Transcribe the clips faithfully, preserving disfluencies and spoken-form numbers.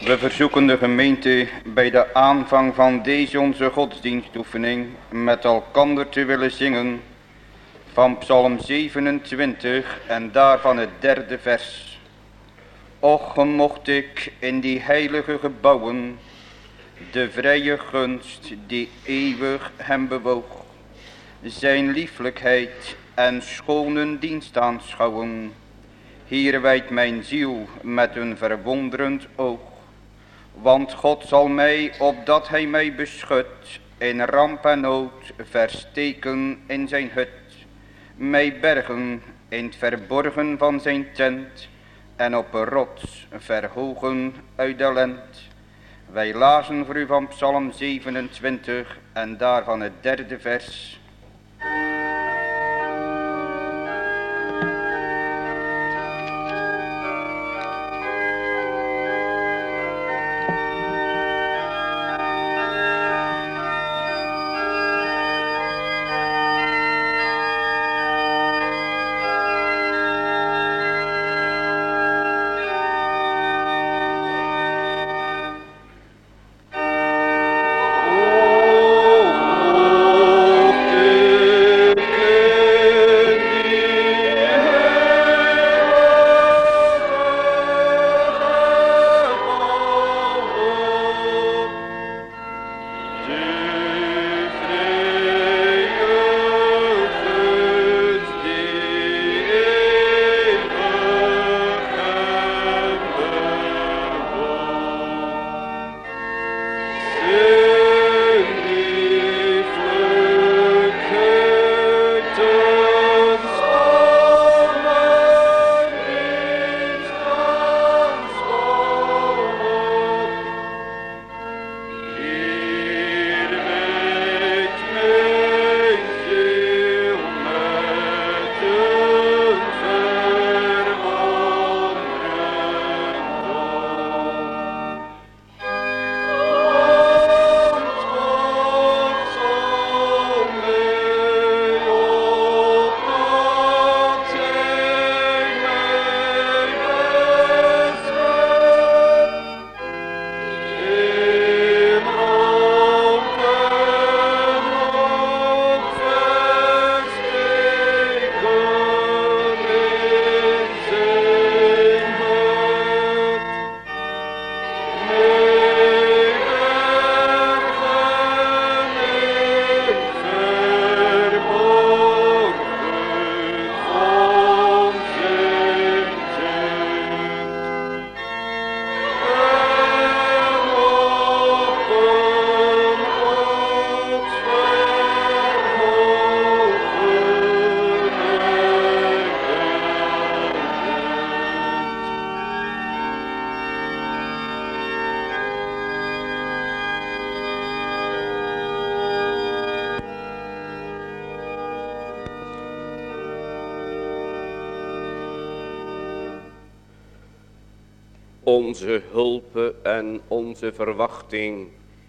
We verzoeken de gemeente bij de aanvang van deze onze godsdienstoefening met elkander te willen zingen van Psalm zevenentwintig en daarvan het derde vers. Och, mocht ik in die heilige gebouwen de vrije gunst die eeuwig hem bewoog, zijn lieflijkheid en schonen dienst aanschouwen. Hier wijdt mijn ziel met een verwonderend oog. Want God zal mij, opdat hij mij beschut, in ramp en nood versteken in zijn hut. Mij bergen in het verborgen van zijn tent en op een rots verhogen uit de lent. Wij lazen voor u van Psalm zevenentwintig en daarvan het derde vers. Onze hulp en onze verwachting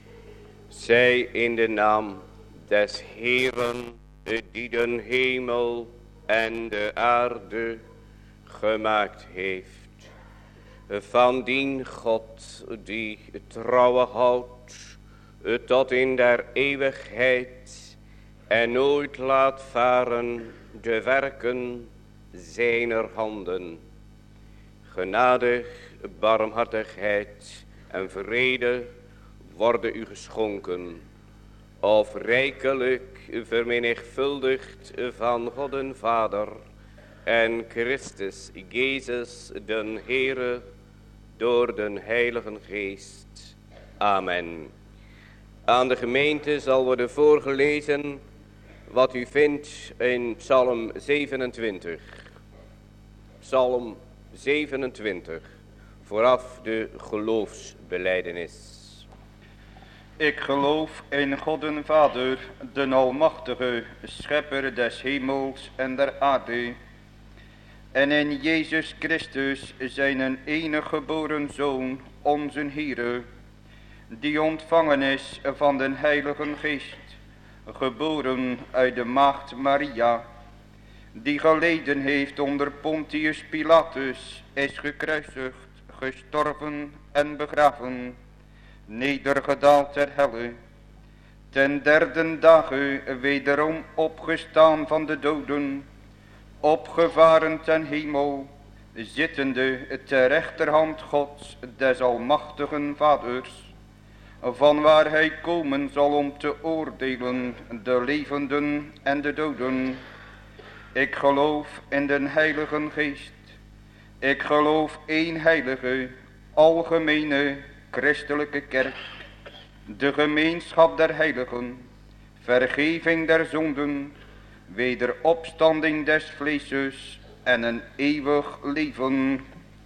zij in de naam des Heeren, die de hemel en de aarde gemaakt heeft. Van dien God die trouwe houdt tot in der eeuwigheid en nooit laat varen de werken zijner handen. Genadig, barmhartigheid en vrede worden u geschonken, of rijkelijk vermenigvuldigd van God den Vader en Christus Jezus den Heere door den Heiligen Geest. Amen. Aan de gemeente zal worden voorgelezen wat u vindt in Psalm zevenentwintig. Psalm zevenentwintig, vooraf de geloofsbelijdenis. Ik geloof in God den Vader, de Almachtige, Schepper des hemels en der aarde, en in Jezus Christus, zijn enige geboren Zoon, onze Heere, die ontvangen is van den Heilige Geest, geboren uit de maagd Maria, die geleden heeft onder Pontius Pilatus, is gekruisigd, gestorven en begraven, nedergedaald ter helle, ten derde dagen wederom opgestaan van de doden, opgevaren ten hemel, zittende ter rechterhand Gods des almachtigen Vaders, van waar hij komen zal om te oordelen de levenden en de doden. Ik geloof in den Heilige Geest. Ik geloof één heilige, algemene, christelijke kerk, de gemeenschap der heiligen, vergeving der zonden, wederopstanding des vleeses en een eeuwig leven.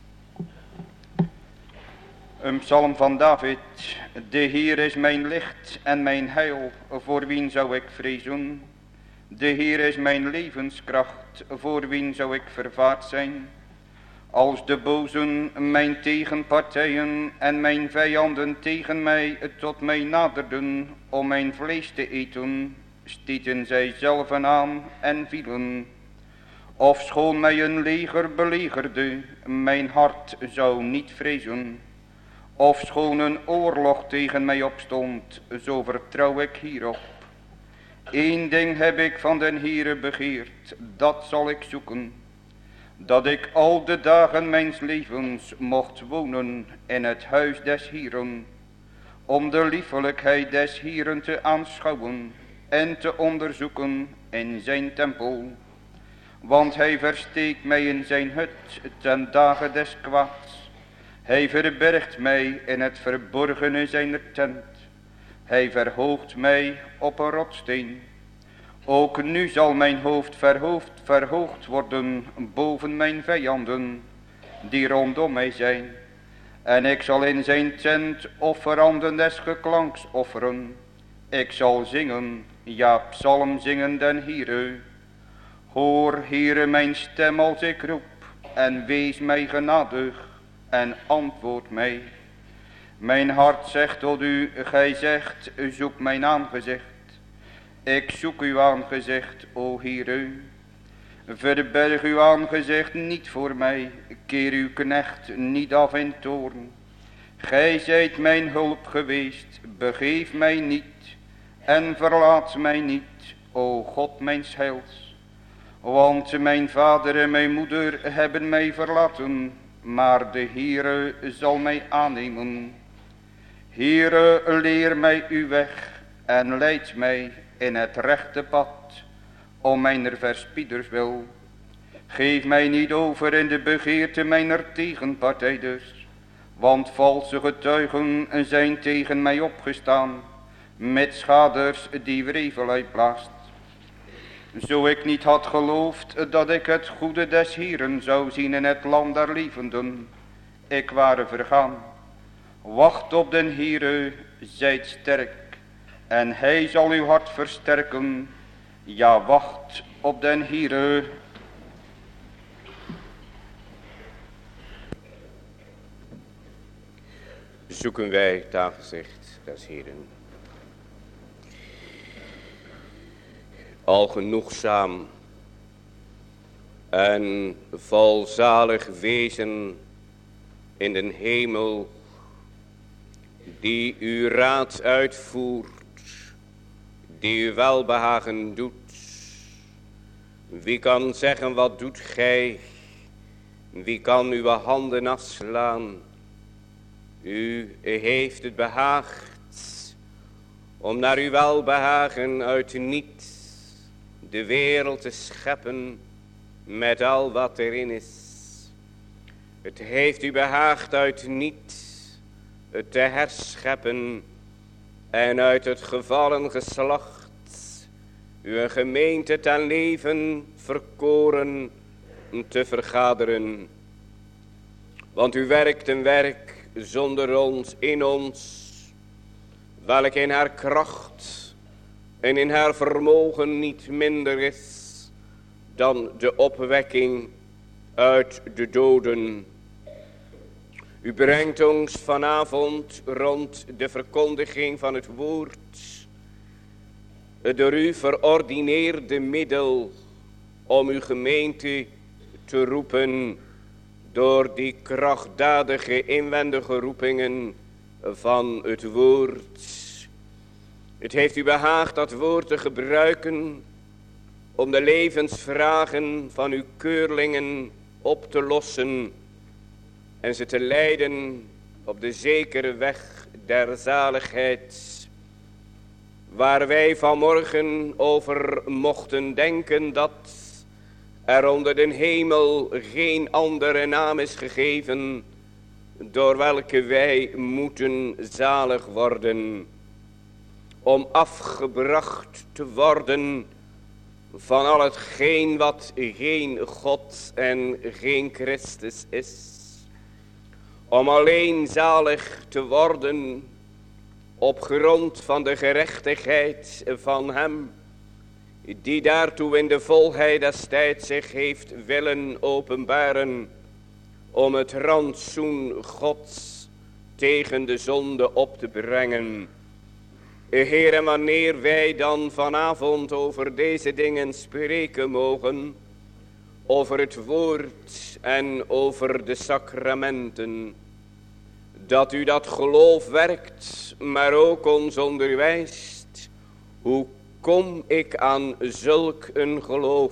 Een psalm van David. De Heer is mijn licht en mijn heil, voor wien zou ik vrezen? De Heer is mijn levenskracht, voor wien zou ik vervaard zijn? Als de bozen, mijn tegenpartijen en mijn vijanden tegen mij tot mij naderden om mijn vlees te eten, stieten zij zelven aan en vielen. Ofschoon mij een leger belegerde, mijn hart zou niet vrezen. Ofschoon een oorlog tegen mij opstond, zo vertrouw ik hierop. Eén ding heb ik van den Heere begeerd, dat zal ik zoeken, dat ik al de dagen mijns levens mocht wonen in het huis des Heeren, om de liefelijkheid des Heeren te aanschouwen en te onderzoeken in zijn tempel. Want hij versteekt mij in zijn hut ten dagen des kwaads. Hij verbergt mij in het verborgene zijner tent. Hij verhoogt mij op een rotsteen. Ook nu zal mijn hoofd verhoogd, verhoogd worden boven mijn vijanden, die rondom mij zijn. En ik zal in zijn tent offeranden des geklanks offeren. Ik zal zingen, ja psalm zingen den Heere. Hoor, Heere, mijn stem als ik roep, en wees mij genadig, en antwoord mij. Mijn hart zegt tot u, gij zegt, zoek mijn aangezicht. Ik zoek uw aangezicht, o Heere. Verberg uw aangezicht niet voor mij, keer uw knecht niet af in toorn. Gij zijt mijn hulp geweest, begeef mij niet, en verlaat mij niet, o God mijns heils. Want mijn vader en mijn moeder hebben mij verlaten, maar de Heere zal mij aannemen. Heere, leer mij uw weg en leid mij in het rechte pad, om mijner verspieders wil. Geef mij niet over in de begeerte mijner tegenpartijders, want valse getuigen zijn tegen mij opgestaan, met schaders die wrevel uitblaast. Zo ik niet had geloofd dat ik het goede des Heeren zou zien in het land der levenden, ik ware vergaan. Wacht op den Heere, zijt sterk, en hij zal uw hart versterken. Ja, wacht op den Heere. Zoeken wij het aangezicht des Heeren. Al genoegzaam en volzalig wezen in den hemel, die uw raad uitvoert, die uw welbehagen doet. Wie kan zeggen, wat doet gij? Wie kan uw handen afslaan? U heeft het behaagd om naar uw welbehagen uit niet de wereld te scheppen met al wat erin is. Het heeft u behaagd uit niet het te herscheppen en uit het gevallen geslacht uw gemeente ten leven verkoren te vergaderen. Want u werkt een werk zonder ons, in ons, welk in haar kracht en in haar vermogen niet minder is dan de opwekking uit de doden. U brengt ons vanavond rond de verkondiging van het woord het door u verordineerde middel om uw gemeente te roepen door die krachtdadige inwendige roepingen van het woord. Het heeft u behaagd dat woord te gebruiken om de levensvragen van uw keurlingen op te lossen en ze te leiden op de zekere weg der zaligheid. Waar wij vanmorgen over mochten denken dat er onder den hemel geen andere naam is gegeven door welke wij moeten zalig worden. Om afgebracht te worden van al hetgeen wat geen God en geen Christus is. Om alleen zalig te worden op grond van de gerechtigheid van hem, die daartoe in de volheid des tijds zich heeft willen openbaren, om het rantsoen Gods tegen de zonde op te brengen. Heer, wanneer wij dan vanavond over deze dingen spreken mogen, over het woord en over de sacramenten, dat u dat geloof werkt, maar ook ons onderwijst. Hoe kom ik aan zulk een geloof?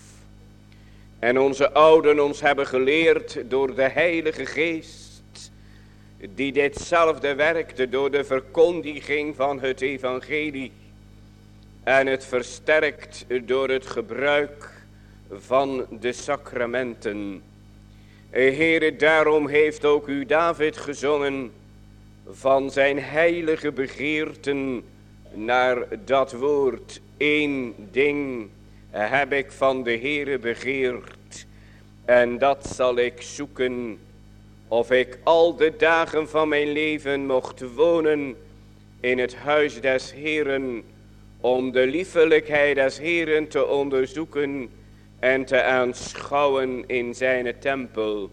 En onze ouden ons hebben geleerd door de Heilige Geest, die ditzelfde werkte door de verkondiging van het evangelie en het versterkt door het gebruik van de sacramenten. Heere, daarom heeft ook u David gezongen van zijn heilige begeerten naar dat woord. Eén ding heb ik van de Heere begeerd, en dat zal ik zoeken, of ik al de dagen van mijn leven mocht wonen in het huis des Heeren, om de liefelijkheid des Heeren te onderzoeken en te aanschouwen in zijn tempel.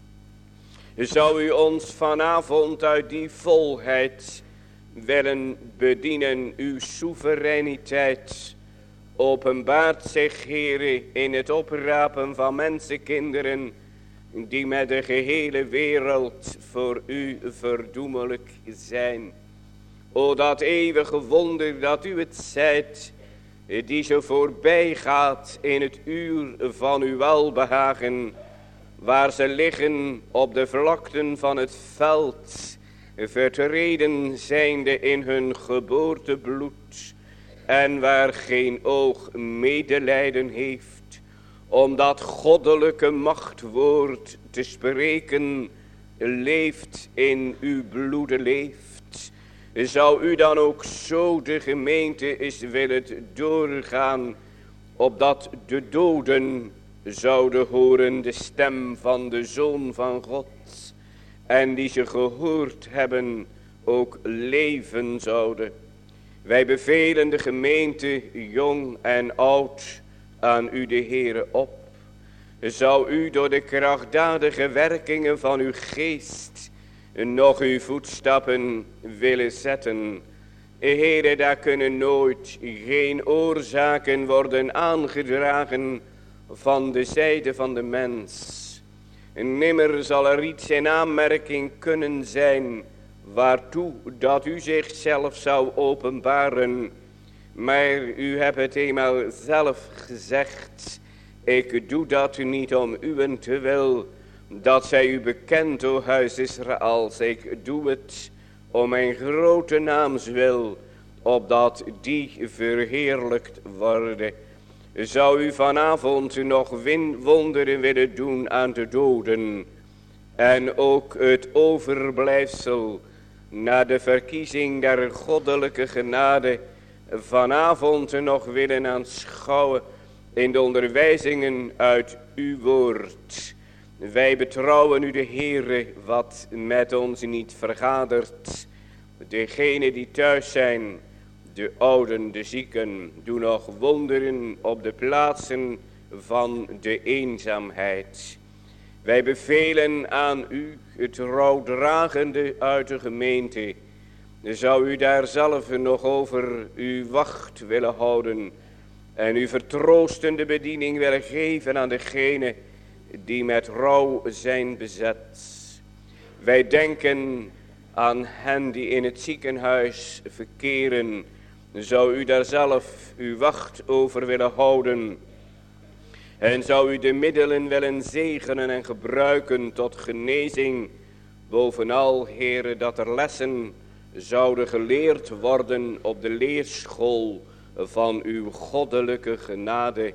Zou u ons vanavond uit die volheid willen bedienen? Uw soevereiniteit openbaart zich, Heere, in het oprapen van mensenkinderen die met de gehele wereld voor u verdoemelijk zijn. O, dat eeuwige wonder dat u het zijt, die zo voorbij gaat in het uur van uw welbehagen, waar ze liggen op de vlakten van het veld, vertreden zijnde in hun geboortebloed, en waar geen oog medelijden heeft, om dat goddelijke machtwoord te spreken, leeft in uw bloede leeft. Zou u dan ook zo de gemeente is willen doorgaan, opdat de doden zouden horen de stem van de Zoon van God, en die ze gehoord hebben ook leven zouden. Wij bevelen de gemeente, jong en oud, aan u de Heere op. Zou u door de krachtdadige werkingen van uw geest nog uw voetstappen willen zetten. Heere, daar kunnen nooit geen oorzaken worden aangedragen van de zijde van de mens. Nimmer zal er iets in aanmerking kunnen zijn waartoe dat u zichzelf zou openbaren. Maar u hebt het eenmaal zelf gezegd, ik doe dat niet om uwentwil, dat zij u bekend, o huis Israëls. Ik doe het om mijn grote naams wil, opdat die verheerlijkt worden. Zou u vanavond nog wonderen willen doen aan de doden, en ook het overblijfsel na de verkiezing der goddelijke genade vanavond nog willen aanschouwen in de onderwijzingen uit uw woord. Wij betrouwen u de Heere, wat met ons niet vergadert. Degenen die thuis zijn, de ouden, de zieken, doen nog wonderen op de plaatsen van de eenzaamheid. Wij bevelen aan u het rouwdragende uit de gemeente. Zou u daar zelf nog over uw wacht willen houden en uw vertroostende bediening willen geven aan degenen die met rouw zijn bezet. Wij denken aan hen die in het ziekenhuis verkeren. Zou u daar zelf uw wacht over willen houden? En zou u de middelen willen zegenen en gebruiken tot genezing? Bovenal, Heere, dat er lessen zouden geleerd worden op de leerschool van uw goddelijke genade.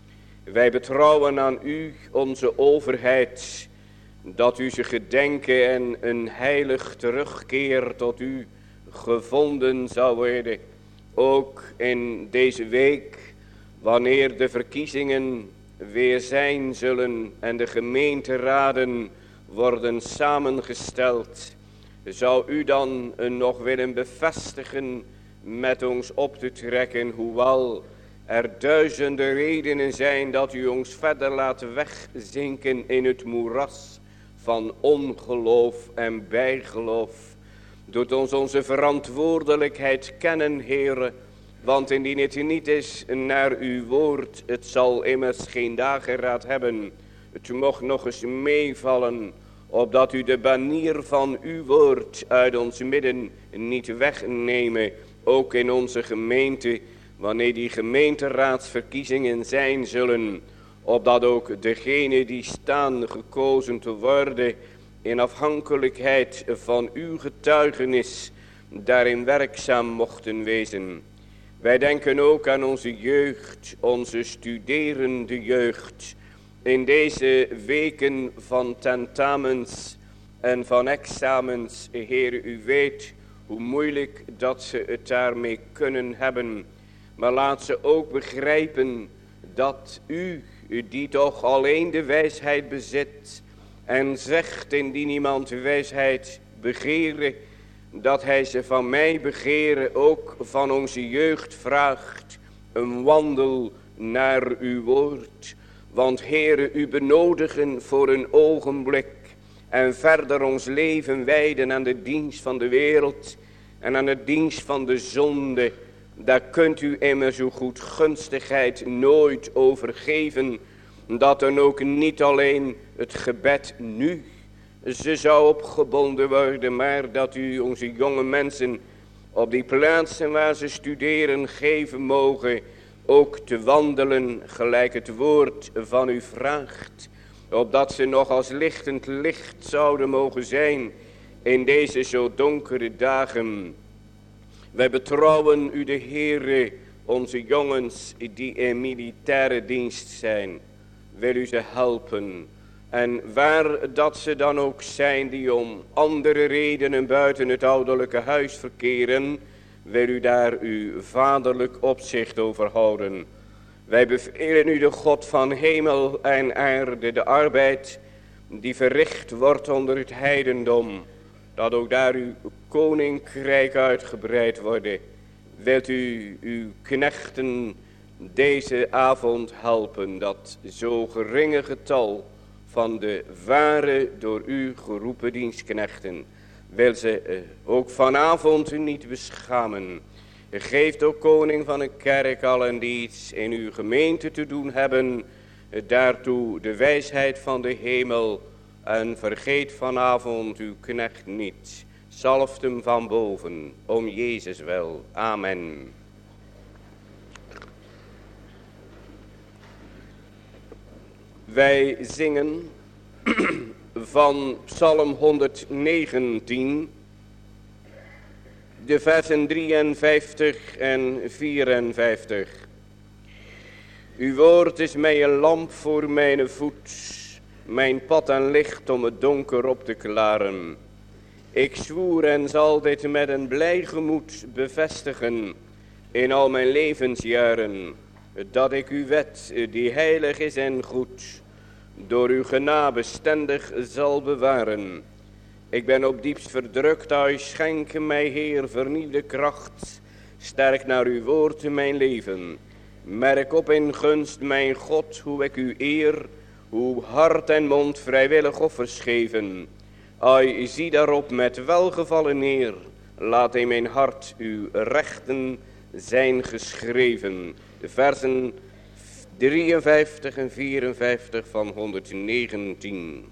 Wij betrouwen aan u, onze overheid, dat u ze gedenken en een heilig terugkeer tot u gevonden zou worden. Ook in deze week, wanneer de verkiezingen weer zijn zullen en de gemeenteraden worden samengesteld, zou u dan nog willen bevestigen met ons op te trekken, hoewel er duizenden redenen zijn dat u ons verder laat wegzinken in het moeras van ongeloof en bijgeloof. Doet ons onze verantwoordelijkheid kennen, Heere, want indien het niet is naar uw woord, het zal immers geen dageraad hebben. Het mocht nog eens meevallen, opdat u de banier van uw woord uit ons midden niet wegnemen, ook in onze gemeente, wanneer die gemeenteraadsverkiezingen zijn zullen, opdat ook degenen die staan gekozen te worden, in afhankelijkheid van uw getuigenis, daarin werkzaam mochten wezen. Wij denken ook aan onze jeugd, onze studerende jeugd, in deze weken van tentamens en van examens. Heer, u weet hoe moeilijk dat ze het daarmee kunnen hebben. Maar laat ze ook begrijpen dat u, die toch alleen de wijsheid bezit en zegt indien iemand de wijsheid begeren, dat hij ze van mij begeren, ook van onze jeugd vraagt, een wandel naar uw woord. Want Heere, u benodigen voor een ogenblik en verder ons leven wijden aan de dienst van de wereld en aan de dienst van de zonde. Daar kunt u immers uw goedgunstigheid nooit overgeven, dat dan ook niet alleen het gebed nu ze zou opgebonden worden, maar dat u onze jonge mensen op die plaatsen waar ze studeren geven mogen, ook te wandelen gelijk het woord van u vraagt, opdat ze nog als lichtend licht zouden mogen zijn in deze zo donkere dagen. Wij betrouwen u de Heere, onze jongens die in militaire dienst zijn, wil u ze helpen. En waar dat ze dan ook zijn die om andere redenen buiten het ouderlijke huis verkeren, wil u daar uw vaderlijk opzicht over houden. Wij bevelen u de God van hemel en aarde, de arbeid die verricht wordt onder het heidendom, dat ook daar uw koninkrijk uitgebreid worden. Wilt u uw knechten deze avond helpen, dat zo geringe getal van de ware door u geroepen dienstknechten, wil ze ook vanavond niet beschamen. Geeft ook koning van een kerk allen die iets in uw gemeente te doen hebben, daartoe de wijsheid van de hemel, en vergeet vanavond uw knecht niet. Zalft hem van boven, om Jezus wil. Amen. Wij zingen van Psalm honderdnegentien, de versen drieënvijftig en vierenvijftig. Uw woord is mij een lamp voor mijn voet, mijn pad en licht om het donker op te klaren. Ik zwoer en zal dit met een blij gemoed bevestigen in al mijn levensjaren, dat ik uw wet, die heilig is en goed, door uw genade bestendig zal bewaren. Ik ben op diepst verdrukt, u schenk mij, Heer, vernieuwde kracht. Sterk naar uw woord mijn leven. Merk op in gunst, mijn God, hoe ik u eer, hoe hart en mond vrijwillig offers geven. Ai, zie daarop met welgevallen neer. Laat in mijn hart uw rechten zijn geschreven. De versen drieënvijftig en vierenvijftig van honderdnegentien.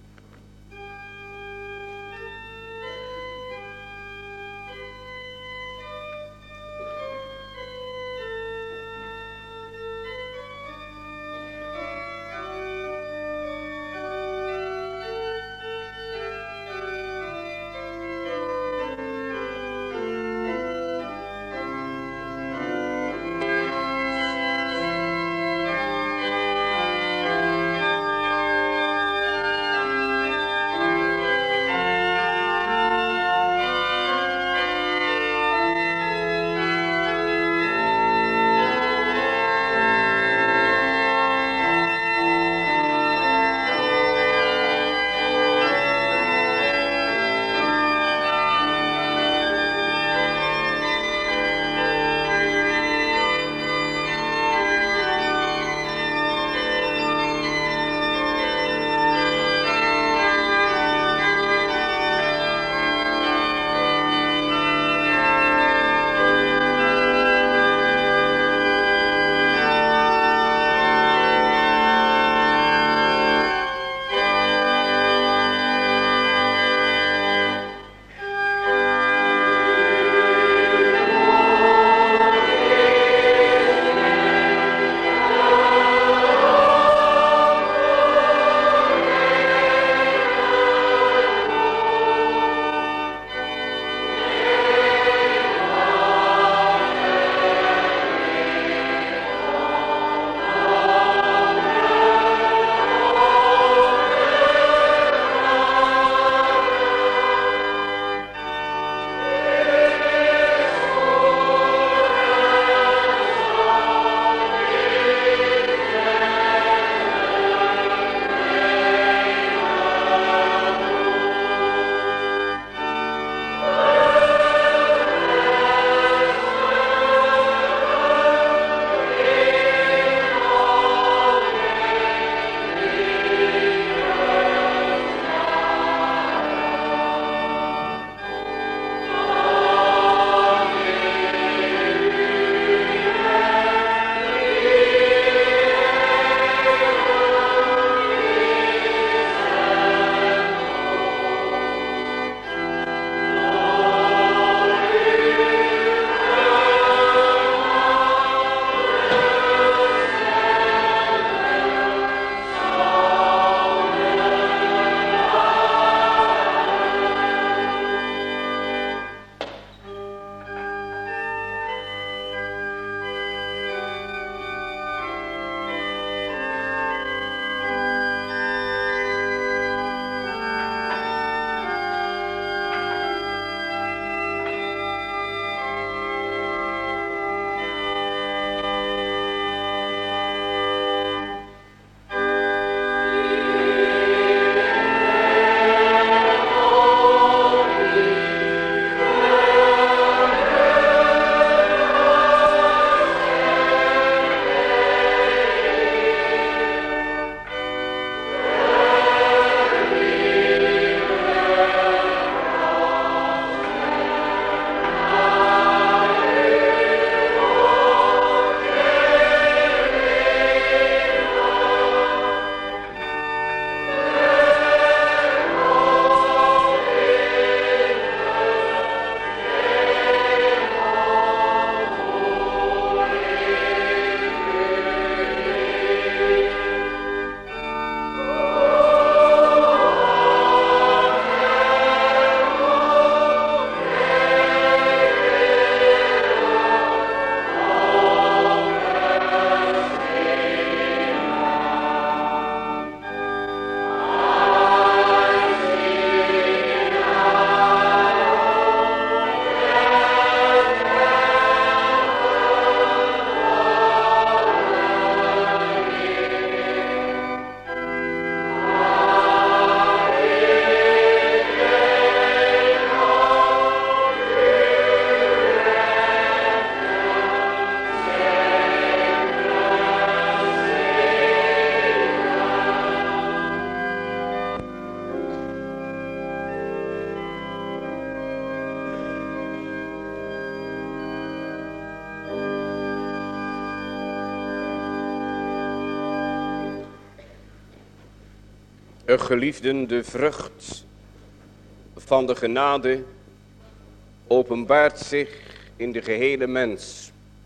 Geliefden, de vrucht van de genade openbaart zich in de gehele mens.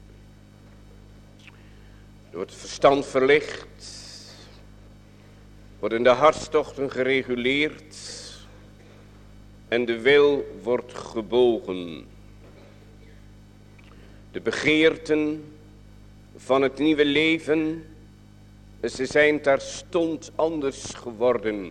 Door het verstand verlicht, worden de hartstochten gereguleerd en de wil wordt gebogen. De begeerten van het nieuwe leven, ze zijn terstond anders geworden.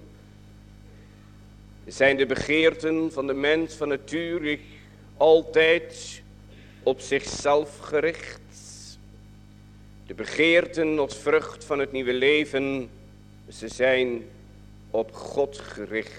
Zijn de begeerten van de mens van nature altijd op zichzelf gericht? De begeerten tot vrucht van het nieuwe leven, ze zijn op God gericht.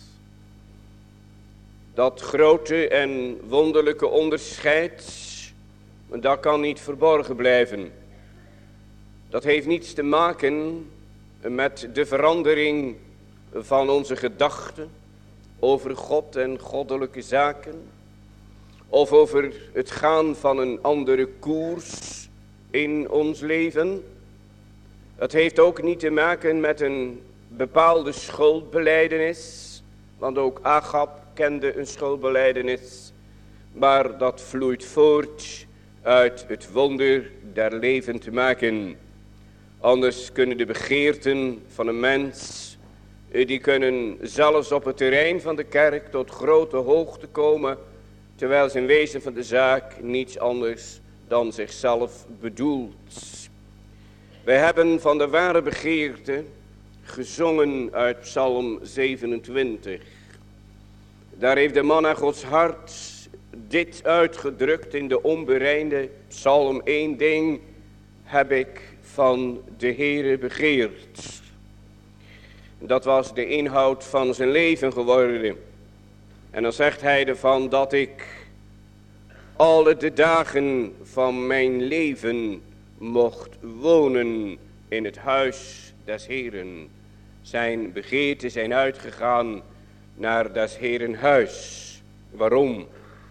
Dat grote en wonderlijke onderscheid, dat kan niet verborgen blijven. Dat heeft niets te maken met de verandering van onze gedachten over God en goddelijke zaken. Of over het gaan van een andere koers in ons leven. Het heeft ook niet te maken met een bepaalde schuldbelijdenis. Want ook Agab kende een schuldbelijdenis. Maar dat vloeit voort uit het wonder der leven te maken. Anders kunnen de begeerten van een mens, die kunnen zelfs op het terrein van de kerk tot grote hoogte komen, terwijl zijn wezen van de zaak niets anders dan zichzelf bedoelt. Wij hebben van de ware begeerte gezongen uit Psalm zevenentwintig. Daar heeft de man naar Gods hart dit uitgedrukt in de onbereinde Psalm. Één ding heb ik van de Heere begeerd. Dat was de inhoud van zijn leven geworden. En dan zegt hij ervan dat ik alle de dagen van mijn leven mocht wonen in het huis des Heeren. Zijn begeerten zijn uitgegaan naar des Heeren huis. Waarom?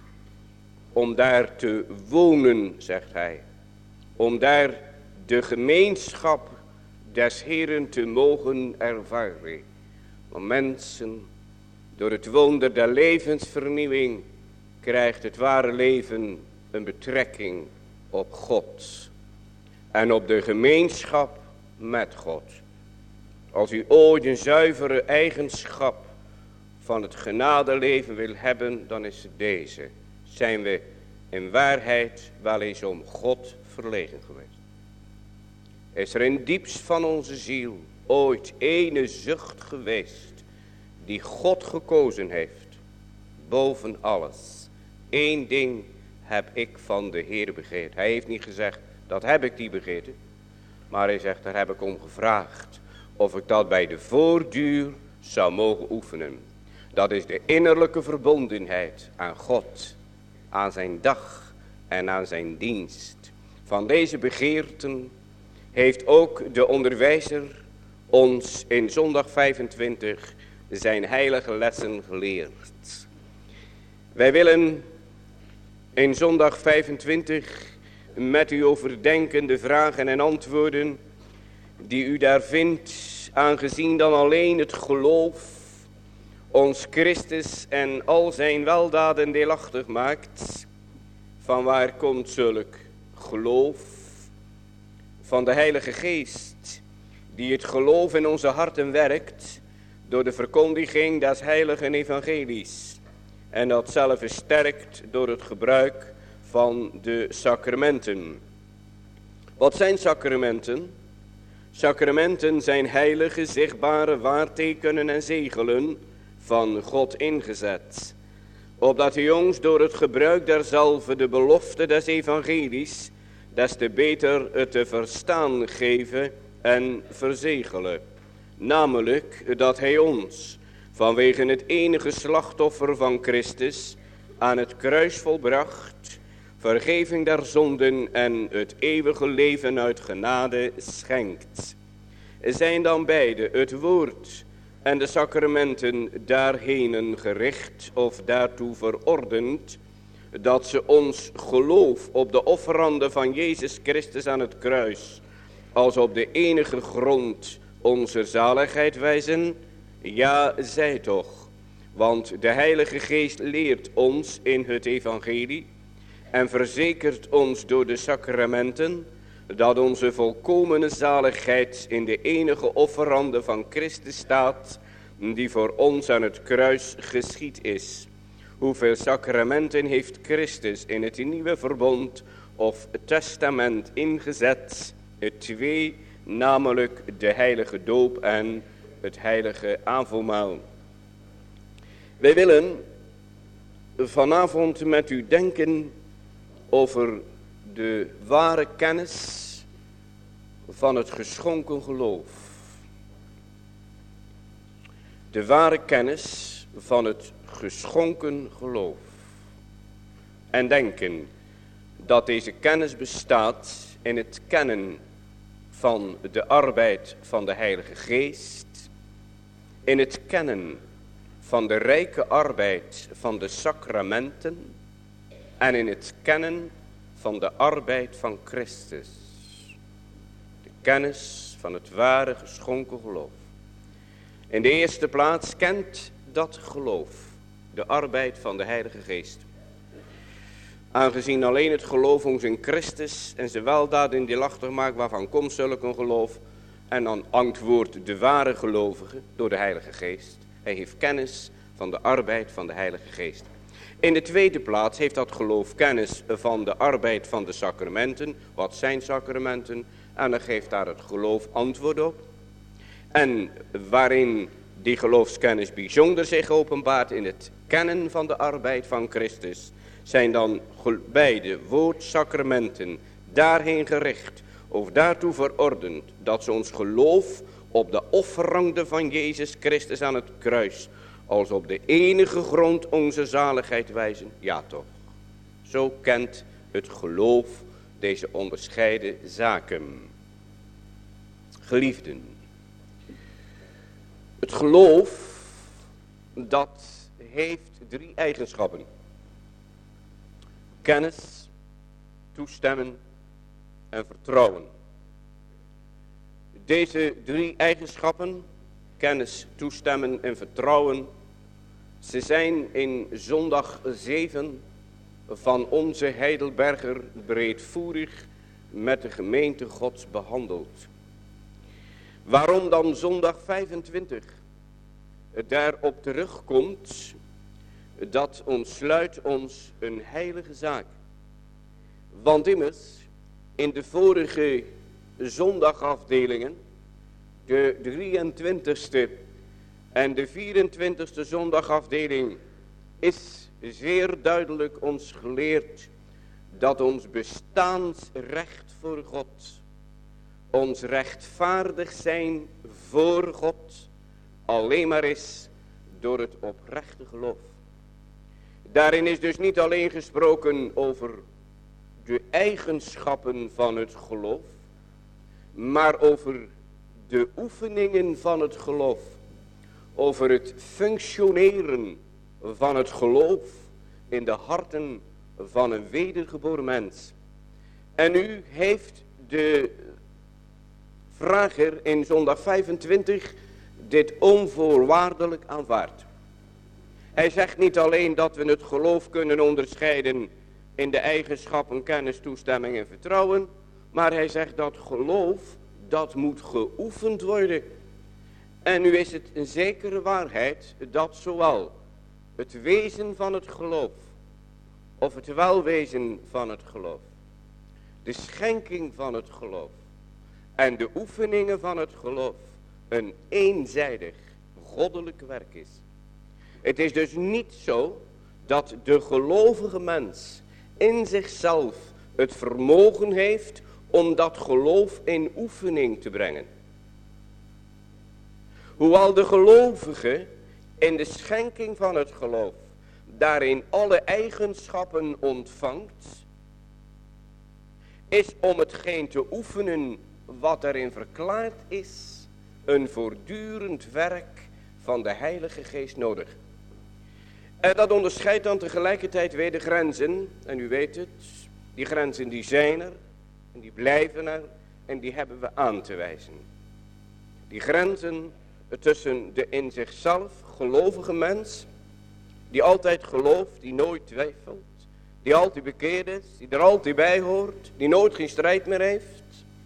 Om daar te wonen, zegt hij. Om daar de gemeenschap des Heeren te mogen ervaren. Want mensen, door het wonder der levensvernieuwing, krijgt het ware leven een betrekking op God. En op de gemeenschap met God. Als u ooit een zuivere eigenschap van het genadeleven wil hebben, dan is het deze. Zijn we in waarheid wel eens om God verlegen geweest? Is er in diepst van onze ziel ooit ene zucht geweest die God gekozen heeft boven alles? Eén ding heb ik van de Heer begeerd. Hij heeft niet gezegd, dat heb ik die begeerte. Maar hij zegt, daar heb ik om gevraagd of ik dat bij de voortduur zou mogen oefenen. Dat is de innerlijke verbondenheid aan God, aan zijn dag en aan zijn dienst. Van deze begeerten heeft ook de onderwijzer ons in zondag vijfentwintig zijn heilige lessen geleerd. Wij willen in zondag vijfentwintig met u overdenken de vragen en antwoorden die u daar vindt, aangezien dan alleen het geloof ons Christus en al zijn weldaden deelachtig maakt. Van waar komt zulk geloof? Van de Heilige Geest, die het geloof in onze harten werkt door de verkondiging des heiligen evangelies. En dat zelf versterkt door het gebruik van de sacramenten. Wat zijn sacramenten? Sacramenten zijn heilige, zichtbare waartekenen en zegelen van God ingezet. Opdat u ons door het gebruik derzelve de belofte des evangelies des te beter het te verstaan geven en verzegelen. Namelijk dat hij ons vanwege het enige slachtoffer van Christus aan het kruis volbracht, vergeving der zonden en het eeuwige leven uit genade schenkt. Zijn dan beide, het woord en de sacramenten, daarheen gericht of daartoe verordend, dat ze ons geloof op de offerande van Jezus Christus aan het kruis als op de enige grond onze zaligheid wijzen? Ja, zij toch. Want de Heilige Geest leert ons in het evangelie en verzekert ons door de sacramenten dat onze volkomene zaligheid in de enige offerande van Christus staat, die voor ons aan het kruis geschied is. Hoeveel sacramenten heeft Christus in het nieuwe verbond of testament ingezet? Het twee, namelijk de heilige doop en het heilige avondmaal. Wij willen vanavond met u denken over de ware kennis van het geschonken geloof. De ware kennis van het geschonken geloof. En denken dat deze kennis bestaat in het kennen van de arbeid van de Heilige Geest, in het kennen van de rijke arbeid van de sacramenten en in het kennen van de arbeid van Christus. De kennis van het ware geschonken geloof. In de eerste plaats kent dat geloof de arbeid van de Heilige Geest. Aangezien alleen het geloof ons in Christus en zijn weldaad in die lachtig maakt, waarvan komt zulk een geloof? En dan antwoordt de ware gelovige door de Heilige Geest. Hij heeft kennis van de arbeid van de Heilige Geest. In de tweede plaats heeft dat geloof kennis van de arbeid van de sacramenten. Wat zijn sacramenten? En dan geeft daar het geloof antwoord op. En waarin die geloofskennis bijzonder zich openbaart in het kennen van de arbeid van Christus, zijn dan beide woordsacramenten daarheen gericht of daartoe verordend dat ze ons geloof op de offerande van Jezus Christus aan het kruis als op de enige grond onze zaligheid wijzen. Ja toch, zo kent het geloof deze onderscheiden zaken. Geliefden, het geloof dat heeft drie eigenschappen. Kennis, toestemmen en vertrouwen. Deze drie eigenschappen, kennis, toestemmen en vertrouwen, ze zijn in zondag zeven van onze Heidelberger breedvoerig met de gemeente Gods behandeld. Waarom dan zondag vijfentwintig daarop terugkomt, dat ontsluit ons een heilige zaak. Want immers in de vorige zondagafdelingen, de drieëntwintigste en de vierentwintigste zondagafdeling, is zeer duidelijk ons geleerd dat ons bestaansrecht voor God, ons rechtvaardig zijn voor God, alleen maar is door het oprechte geloof. Daarin is dus niet alleen gesproken over de eigenschappen van het geloof, maar over de oefeningen van het geloof, over het functioneren van het geloof in de harten van een wedergeboren mens. En nu heeft de vrager in zondag vijfentwintig dit onvoorwaardelijk aanvaard. Hij zegt niet alleen dat we het geloof kunnen onderscheiden in de eigenschappen kennis, toestemming en vertrouwen, maar hij zegt dat geloof, dat moet geoefend worden. En nu is het een zekere waarheid dat zowel het wezen van het geloof, of het welwezen van het geloof, de schenking van het geloof en de oefeningen van het geloof een eenzijdig goddelijk werk is. Het is dus niet zo dat de gelovige mens in zichzelf het vermogen heeft om dat geloof in oefening te brengen. Hoewel de gelovige in de schenking van het geloof daarin alle eigenschappen ontvangt, is om hetgeen te oefenen wat erin verklaard is, een voortdurend werk van de Heilige Geest nodig. En dat onderscheidt dan tegelijkertijd weer de grenzen. En u weet het, die grenzen die zijn er, en die blijven er, en die hebben we aan te wijzen. Die grenzen tussen de in zichzelf gelovige mens, die altijd gelooft, die nooit twijfelt, die altijd bekeerd is, die er altijd bij hoort, die nooit geen strijd meer heeft.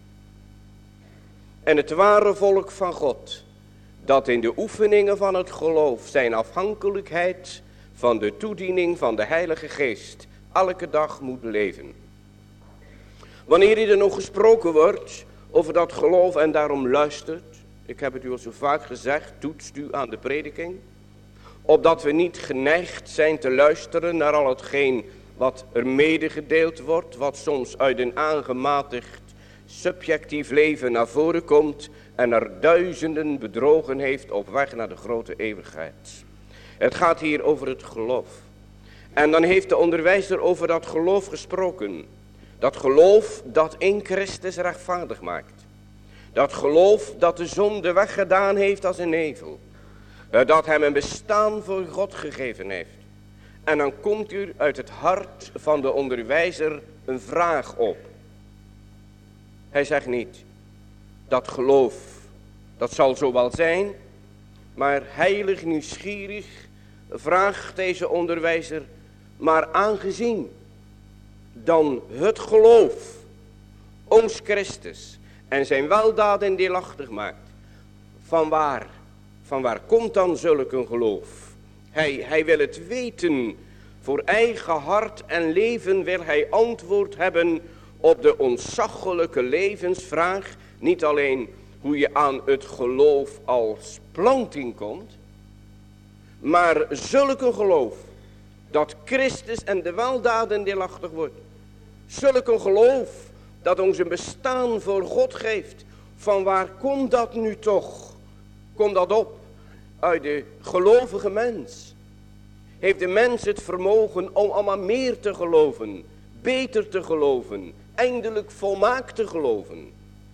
En het ware volk van God, dat in de oefeningen van het geloof zijn afhankelijkheid van de toediening van de Heilige Geest elke dag moet leven. Wanneer er nog gesproken wordt over dat geloof en daarom luistert, ik heb het u al zo vaak gezegd, toetst u aan de prediking, opdat we niet geneigd zijn te luisteren naar al hetgeen wat er medegedeeld wordt, wat soms uit een aangematigd subjectief leven naar voren komt en er duizenden bedrogen heeft op weg naar de grote eeuwigheid. Het gaat hier over het geloof. En dan heeft de onderwijzer over dat geloof gesproken. Dat geloof dat in Christus rechtvaardig maakt. Dat geloof dat de zonde weggedaan heeft als een nevel. Dat hem een bestaan voor God gegeven heeft. En dan komt er uit het hart van de onderwijzer een vraag op. Hij zegt niet, dat geloof, dat zal zo wel zijn, maar heilig nieuwsgierig vraagt deze onderwijzer, maar aangezien dan het geloof ons Christus en zijn weldaden deelachtig maakt, van waar, van waar komt dan zulk een geloof? Hij, hij wil het weten, voor eigen hart en leven wil hij antwoord hebben op de ontzaglijke levensvraag, niet alleen hoe je aan het geloof als planting komt, maar zulke geloof dat Christus en de weldaden deelachtig wordt. Zulke geloof dat ons een bestaan voor God geeft. Van waar komt dat nu toch? Komt dat op uit de gelovige mens? Heeft de mens het vermogen om allemaal meer te geloven, beter te geloven, eindelijk volmaakt te geloven?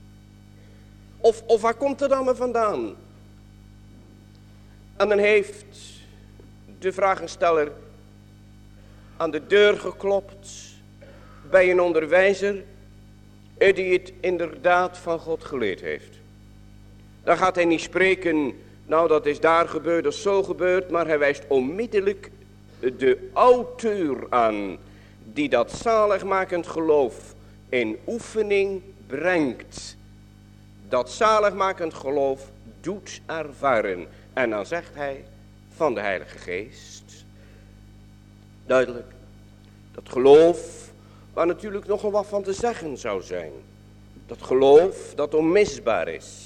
Of, of waar komt het dan maar vandaan? En dan heeft de vragensteller aan de deur geklopt bij een onderwijzer die het inderdaad van God geleerd heeft. Dan gaat hij niet spreken, nou dat is daar gebeurd of zo gebeurd, maar hij wijst onmiddellijk de auteur aan die dat zaligmakend geloof in oefening brengt. Dat zaligmakend geloof doet ervaren. En dan zegt hij van de Heilige Geest. Duidelijk. Dat geloof waar natuurlijk nogal wat van te zeggen zou zijn. Dat geloof dat onmisbaar is.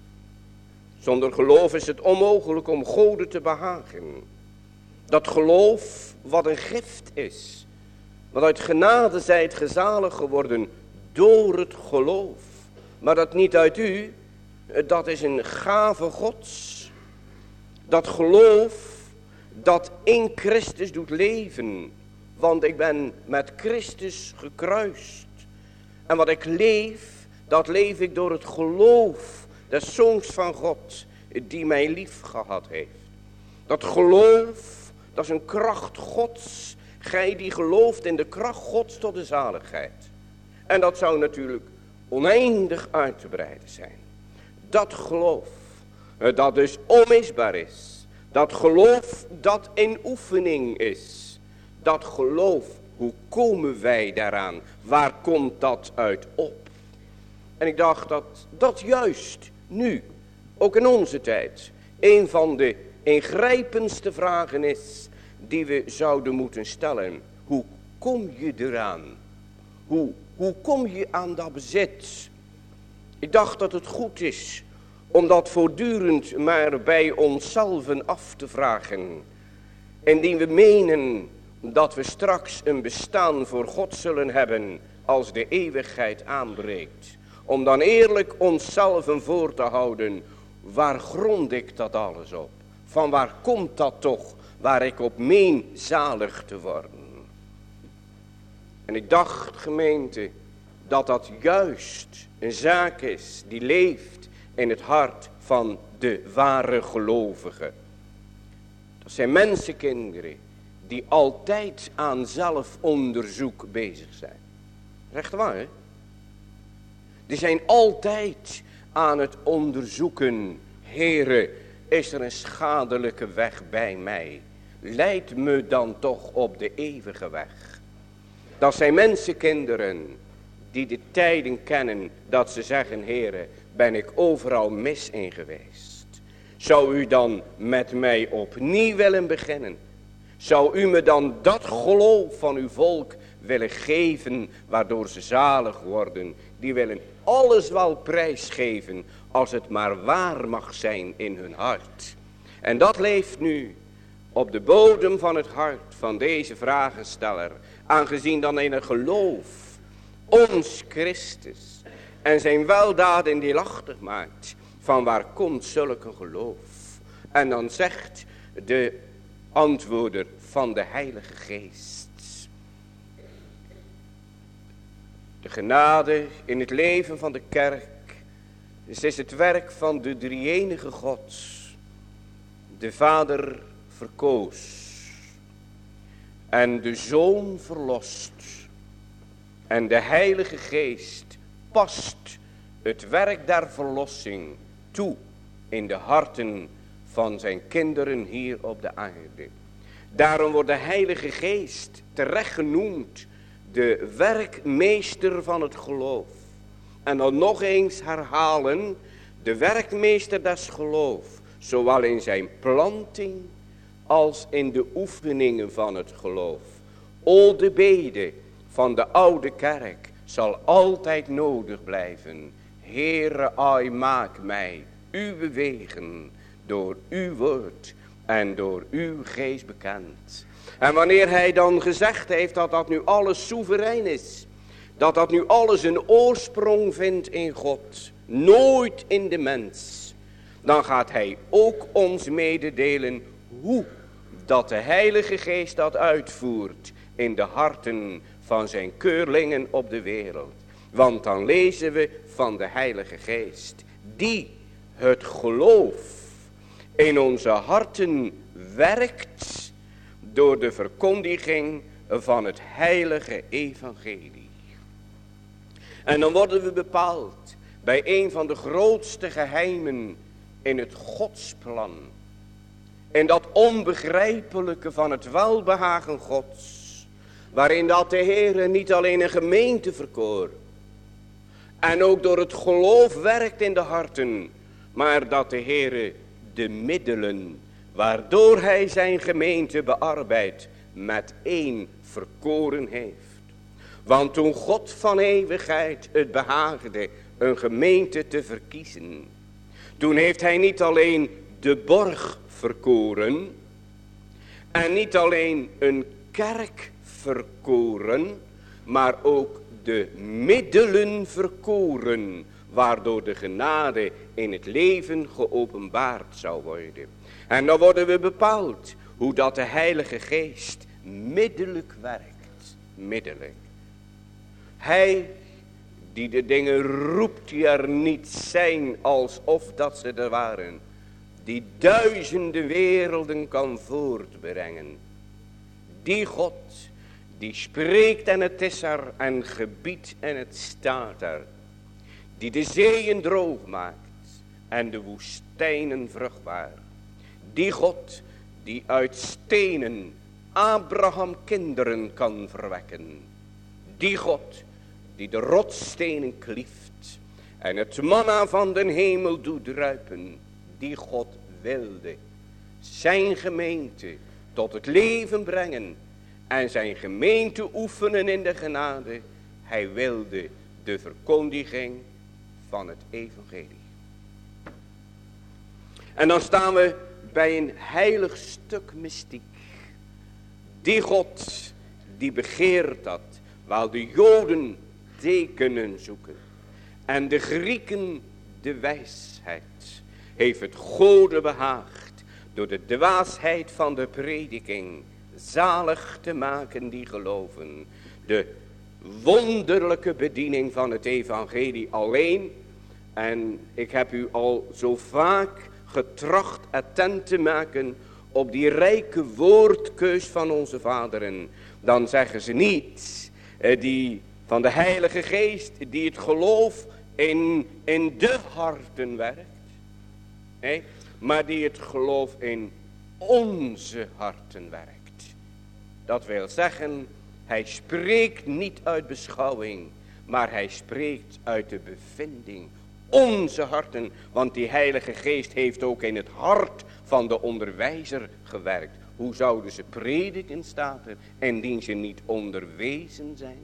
Zonder geloof is het onmogelijk om Gode te behagen. Dat geloof wat een gift is. Want uit genade zijt gezalig geworden door het geloof. Maar dat niet uit u, dat is een gave Gods. Dat geloof dat in Christus doet leven. Want ik ben met Christus gekruist. En wat ik leef, dat leef ik door het geloof des Zoons van God, die mij lief gehad heeft. Dat geloof, dat is een kracht Gods. Gij die gelooft in de kracht Gods tot de zaligheid. En dat zou natuurlijk oneindig uit te breiden zijn. Dat geloof, dat dus onmisbaar is. Dat geloof dat in oefening is. Dat geloof, hoe komen wij daaraan? Waar komt dat uit op? En ik dacht dat dat juist nu, ook in onze tijd, een van de ingrijpendste vragen is die we zouden moeten stellen. Hoe kom je eraan? Hoe, hoe kom je aan dat bezit? Ik dacht dat het goed is om dat voortdurend maar bij onszelf af te vragen. Indien we menen dat we straks een bestaan voor God zullen hebben als de eeuwigheid aanbreekt. Om dan eerlijk onszelf voor te houden, waar grond ik dat alles op? Van waar komt dat toch, waar ik op meen zalig te worden? En ik dacht, gemeente, dat dat juist een zaak is die leeft in het hart van de ware gelovigen. Dat zijn mensenkinderen die altijd aan zelfonderzoek bezig zijn. Recht waar, hè? Die zijn altijd aan het onderzoeken. Heere, is er een schadelijke weg bij mij. Leid me dan toch op de eeuwige weg. Dat zijn mensenkinderen die de tijden kennen dat ze zeggen, Heere, ben ik overal mis in geweest. Zou u dan met mij opnieuw willen beginnen? Zou u me dan dat geloof van uw volk willen geven, waardoor ze zalig worden? Die willen alles wel prijsgeven, als het maar waar mag zijn in hun hart. En dat leeft nu op de bodem van het hart van deze vragensteller. Aangezien dan in het geloof ons Christus en zijn weldaden deelachtig maakt. Van waar komt zulke geloof? En dan zegt de antwoorder van de Heilige Geest. De genade in het leven van de kerk. Het is het werk van de drie-enige God. De Vader verkoos. En de Zoon verlost. En de Heilige Geest past het werk der verlossing toe in de harten van zijn kinderen hier op de aarde. Daarom wordt de Heilige Geest terecht genoemd de werkmeester van het geloof. En dan nog eens herhalen, de werkmeester des geloof, zowel in zijn planting als in de oefeningen van het geloof. O, de bede van de oude kerk zal altijd nodig blijven. Heere, ai, maak mij uw wegen door uw woord en door uw geest bekend. En wanneer hij dan gezegd heeft dat dat nu alles soeverein is, dat dat nu alles een oorsprong vindt in God, nooit in de mens, dan gaat hij ook ons mededelen hoe dat de Heilige Geest dat uitvoert in de harten van zijn keurlingen op de wereld. Want dan lezen we van de Heilige Geest, die het geloof in onze harten werkt door de verkondiging van het heilige evangelie. En dan worden we bepaald bij een van de grootste geheimen in het Godsplan. In dat onbegrijpelijke van het welbehagen Gods. Waarin dat de Heere niet alleen een gemeente verkoor. En ook door het geloof werkt in de harten. Maar dat de Heere de middelen waardoor hij zijn gemeente bearbeidt met één verkoren heeft. Want toen God van eeuwigheid het behaagde een gemeente te verkiezen. Toen heeft hij niet alleen de borg verkoren. En niet alleen een kerk verkoren. Maar ook de middelen verkoren. Waardoor de genade in het leven geopenbaard zou worden. En dan worden we bepaald hoe dat de Heilige Geest middelijk werkt. Middelijk. Hij die de dingen roept die er niet zijn alsof dat ze er waren. Die duizenden werelden kan voortbrengen. Die God die spreekt en het is er en gebiedt en het staat er. Die de zeeën droog maakt en de woestijnen vruchtbaar. Die God die uit stenen Abraham kinderen kan verwekken. Die God die de rotsstenen klieft en het manna van den hemel doet druipen. Die God wilde zijn gemeente tot het leven brengen en zijn gemeente oefenen in de genade. Hij wilde de verkondiging van het evangelie. En dan staan we bij een heilig stuk mystiek. Die God die begeert dat, waar de Joden tekenen zoeken en de Grieken de wijsheid, heeft het Gode behaagd door de dwaasheid van de prediking zalig te maken die geloven. De wonderlijke bediening van het evangelie alleen. En ik heb u al zo vaak getracht attent te maken op die rijke woordkeus van onze vaderen. Dan zeggen ze niet eh, die van de Heilige Geest die het geloof in, in de harten werkt. Nee, maar die het geloof in onze harten werkt. Dat wil zeggen, hij spreekt niet uit beschouwing, maar hij spreekt uit de bevinding. Onze harten, want die Heilige Geest heeft ook in het hart van de onderwijzer gewerkt. Hoe zouden ze prediken, staat er, indien ze niet onderwezen zijn?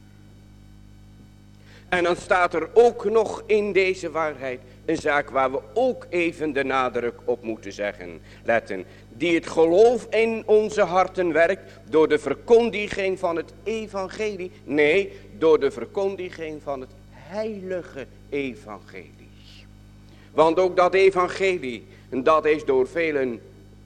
En dan staat er ook nog in deze waarheid een zaak waar we ook even de nadruk op moeten zeggen. Letten, die het geloof in onze harten werkt door de verkondiging van het evangelie. Nee, door de verkondiging van het heilige evangelie. Want ook dat evangelie, dat is door velen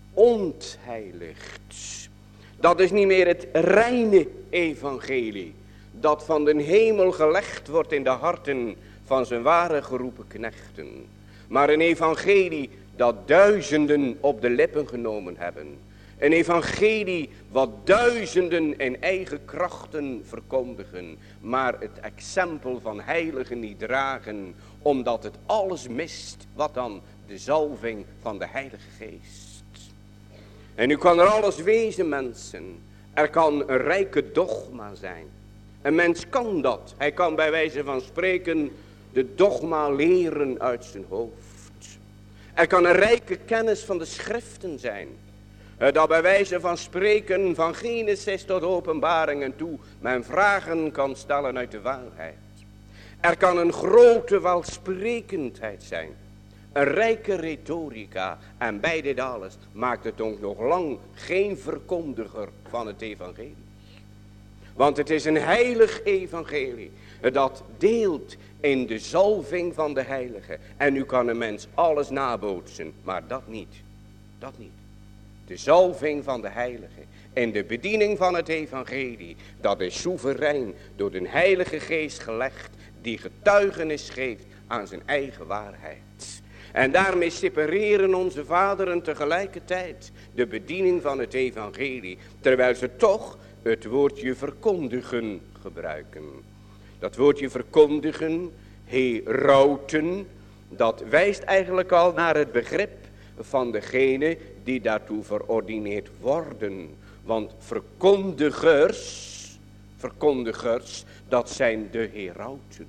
ontheiligd. Dat is niet meer het reine evangelie, dat van den hemel gelegd wordt in de harten van zijn ware geroepen knechten. Maar een evangelie dat duizenden op de lippen genomen hebben. Een evangelie wat duizenden in eigen krachten verkondigen. Maar het exempel van heiligen niet dragen. Omdat het alles mist wat dan de zalving van de Heilige Geest. En nu kan er alles wezen, mensen. Er kan een rijke dogma zijn. Een mens kan dat. Hij kan bij wijze van spreken de dogma leren uit zijn hoofd. Er kan een rijke kennis van de schriften zijn. Dat bij wijze van spreken van Genesis tot openbaringen toe men vragen kan stellen uit de waarheid. Er kan een grote welsprekendheid zijn. Een rijke retorica. En bij dit alles maakt het ook nog lang geen verkondiger van het evangelie. Want het is een heilig evangelie. Dat deelt in de zalving van de heilige. En nu kan een mens alles nabootsen. Maar dat niet. Dat niet. De zalving van de heilige. En de bediening van het evangelie. Dat is soeverein door de Heilige Geest gelegd. Die getuigenis geeft aan zijn eigen waarheid. En daarmee separeren onze vaderen tegelijkertijd de bediening van het evangelie. Terwijl ze toch het woordje verkondigen gebruiken. Dat woordje verkondigen, herauten, dat wijst eigenlijk al naar het begrip van degene die daartoe verordineerd worden. Want verkondigers, verkondigers, dat zijn de herauten.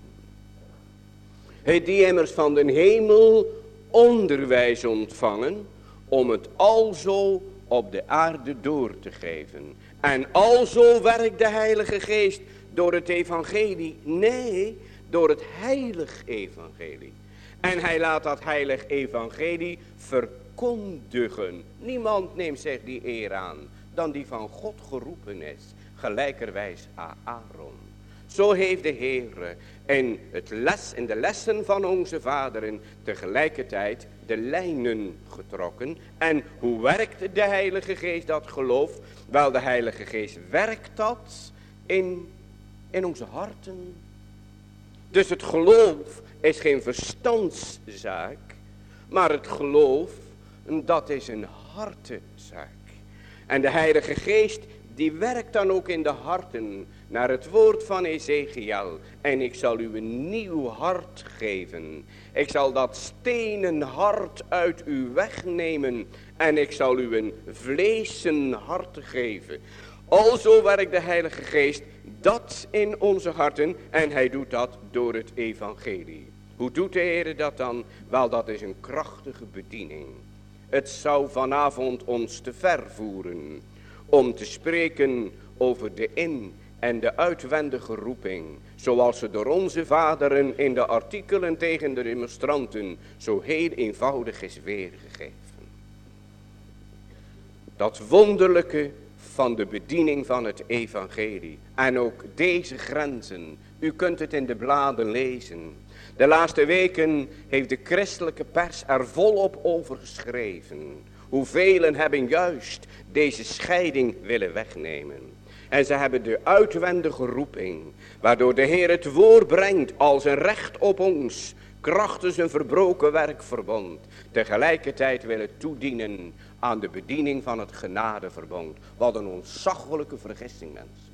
Die immers van den hemel onderwijs ontvangen om het alzo op de aarde door te geven. En alzo werkt de Heilige Geest door het evangelie. Nee, door het heilig evangelie. En hij laat dat heilig evangelie verkondigen. Niemand neemt zich die eer aan dan die van God geroepen is. Gelijkerwijs aan Aaron. Zo heeft de Heer in, het les, in de lessen van onze vaderen tegelijkertijd de lijnen getrokken. En hoe werkt de Heilige Geest dat geloof? Wel, de Heilige Geest werkt dat in, in onze harten. Dus het geloof is geen verstandszaak, maar het geloof, dat is een hartenzaak. En de Heilige Geest, die werkt dan ook in de harten naar het woord van Ezekiel. En ik zal u een nieuw hart geven. Ik zal dat stenen hart uit u wegnemen. En ik zal u een vleesen hart geven. Alzo werkt de Heilige Geest dat in onze harten. En hij doet dat door het evangelie. Hoe doet de Heer dat dan? Wel, dat is een krachtige bediening. Het zou vanavond ons te ver voeren om te spreken over de in- en de uitwendige roeping, zoals ze door onze vaderen in de artikelen tegen de demonstranten zo heel eenvoudig is weergegeven. Dat wonderlijke van de bediening van het evangelie. En ook deze grenzen, u kunt het in de bladen lezen. De laatste weken heeft de christelijke pers er volop over geschreven. Hoeveel hebben juist deze scheiding willen wegnemen. En ze hebben de uitwendige roeping, waardoor de Heer het woord brengt als een recht op ons, krachtens een verbroken werkverbond, tegelijkertijd willen toedienen aan de bediening van het genadeverbond. Wat een ontzaglijke vergissing, mensen.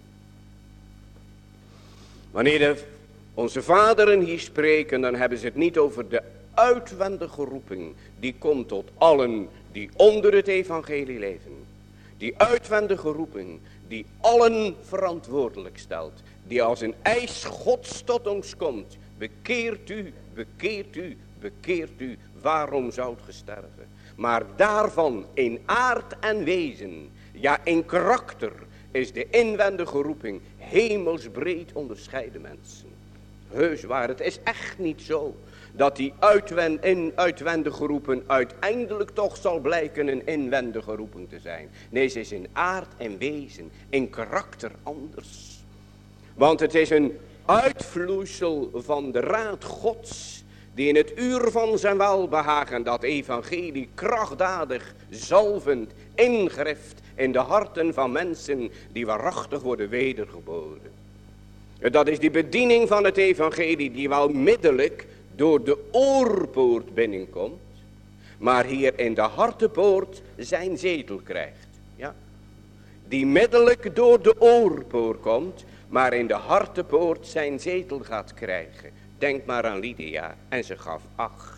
Wanneer de, onze vaderen hier spreken, dan hebben ze het niet over de uitwendige roeping, die komt tot allen die onder het evangelie leven. Die uitwendige roeping, die allen verantwoordelijk stelt. Die als een eis Gods tot ons komt. Bekeert u, bekeert u, bekeert u. Waarom zoudt ge sterven? Maar daarvan in aard en wezen, ja in karakter, is de inwendige roeping hemelsbreed onderscheiden mensen. Heus waar, het is echt niet zo dat die uitwen, in uitwendige roepen uiteindelijk toch zal blijken een inwendige roeping te zijn. Nee, ze is in aard en wezen, in karakter anders. Want het is een uitvloeisel van de raad Gods, die in het uur van zijn welbehagen dat evangelie krachtdadig, zalvend, ingrift in de harten van mensen die waarachtig worden wedergeboren. Dat is die bediening van het evangelie die wel middelijk door de oorpoort binnenkomt, maar hier in de hartenpoort zijn zetel krijgt. Ja? Die middelijk door de oorpoort komt, maar in de hartenpoort zijn zetel gaat krijgen. Denk maar aan Lydia en ze gaf acht.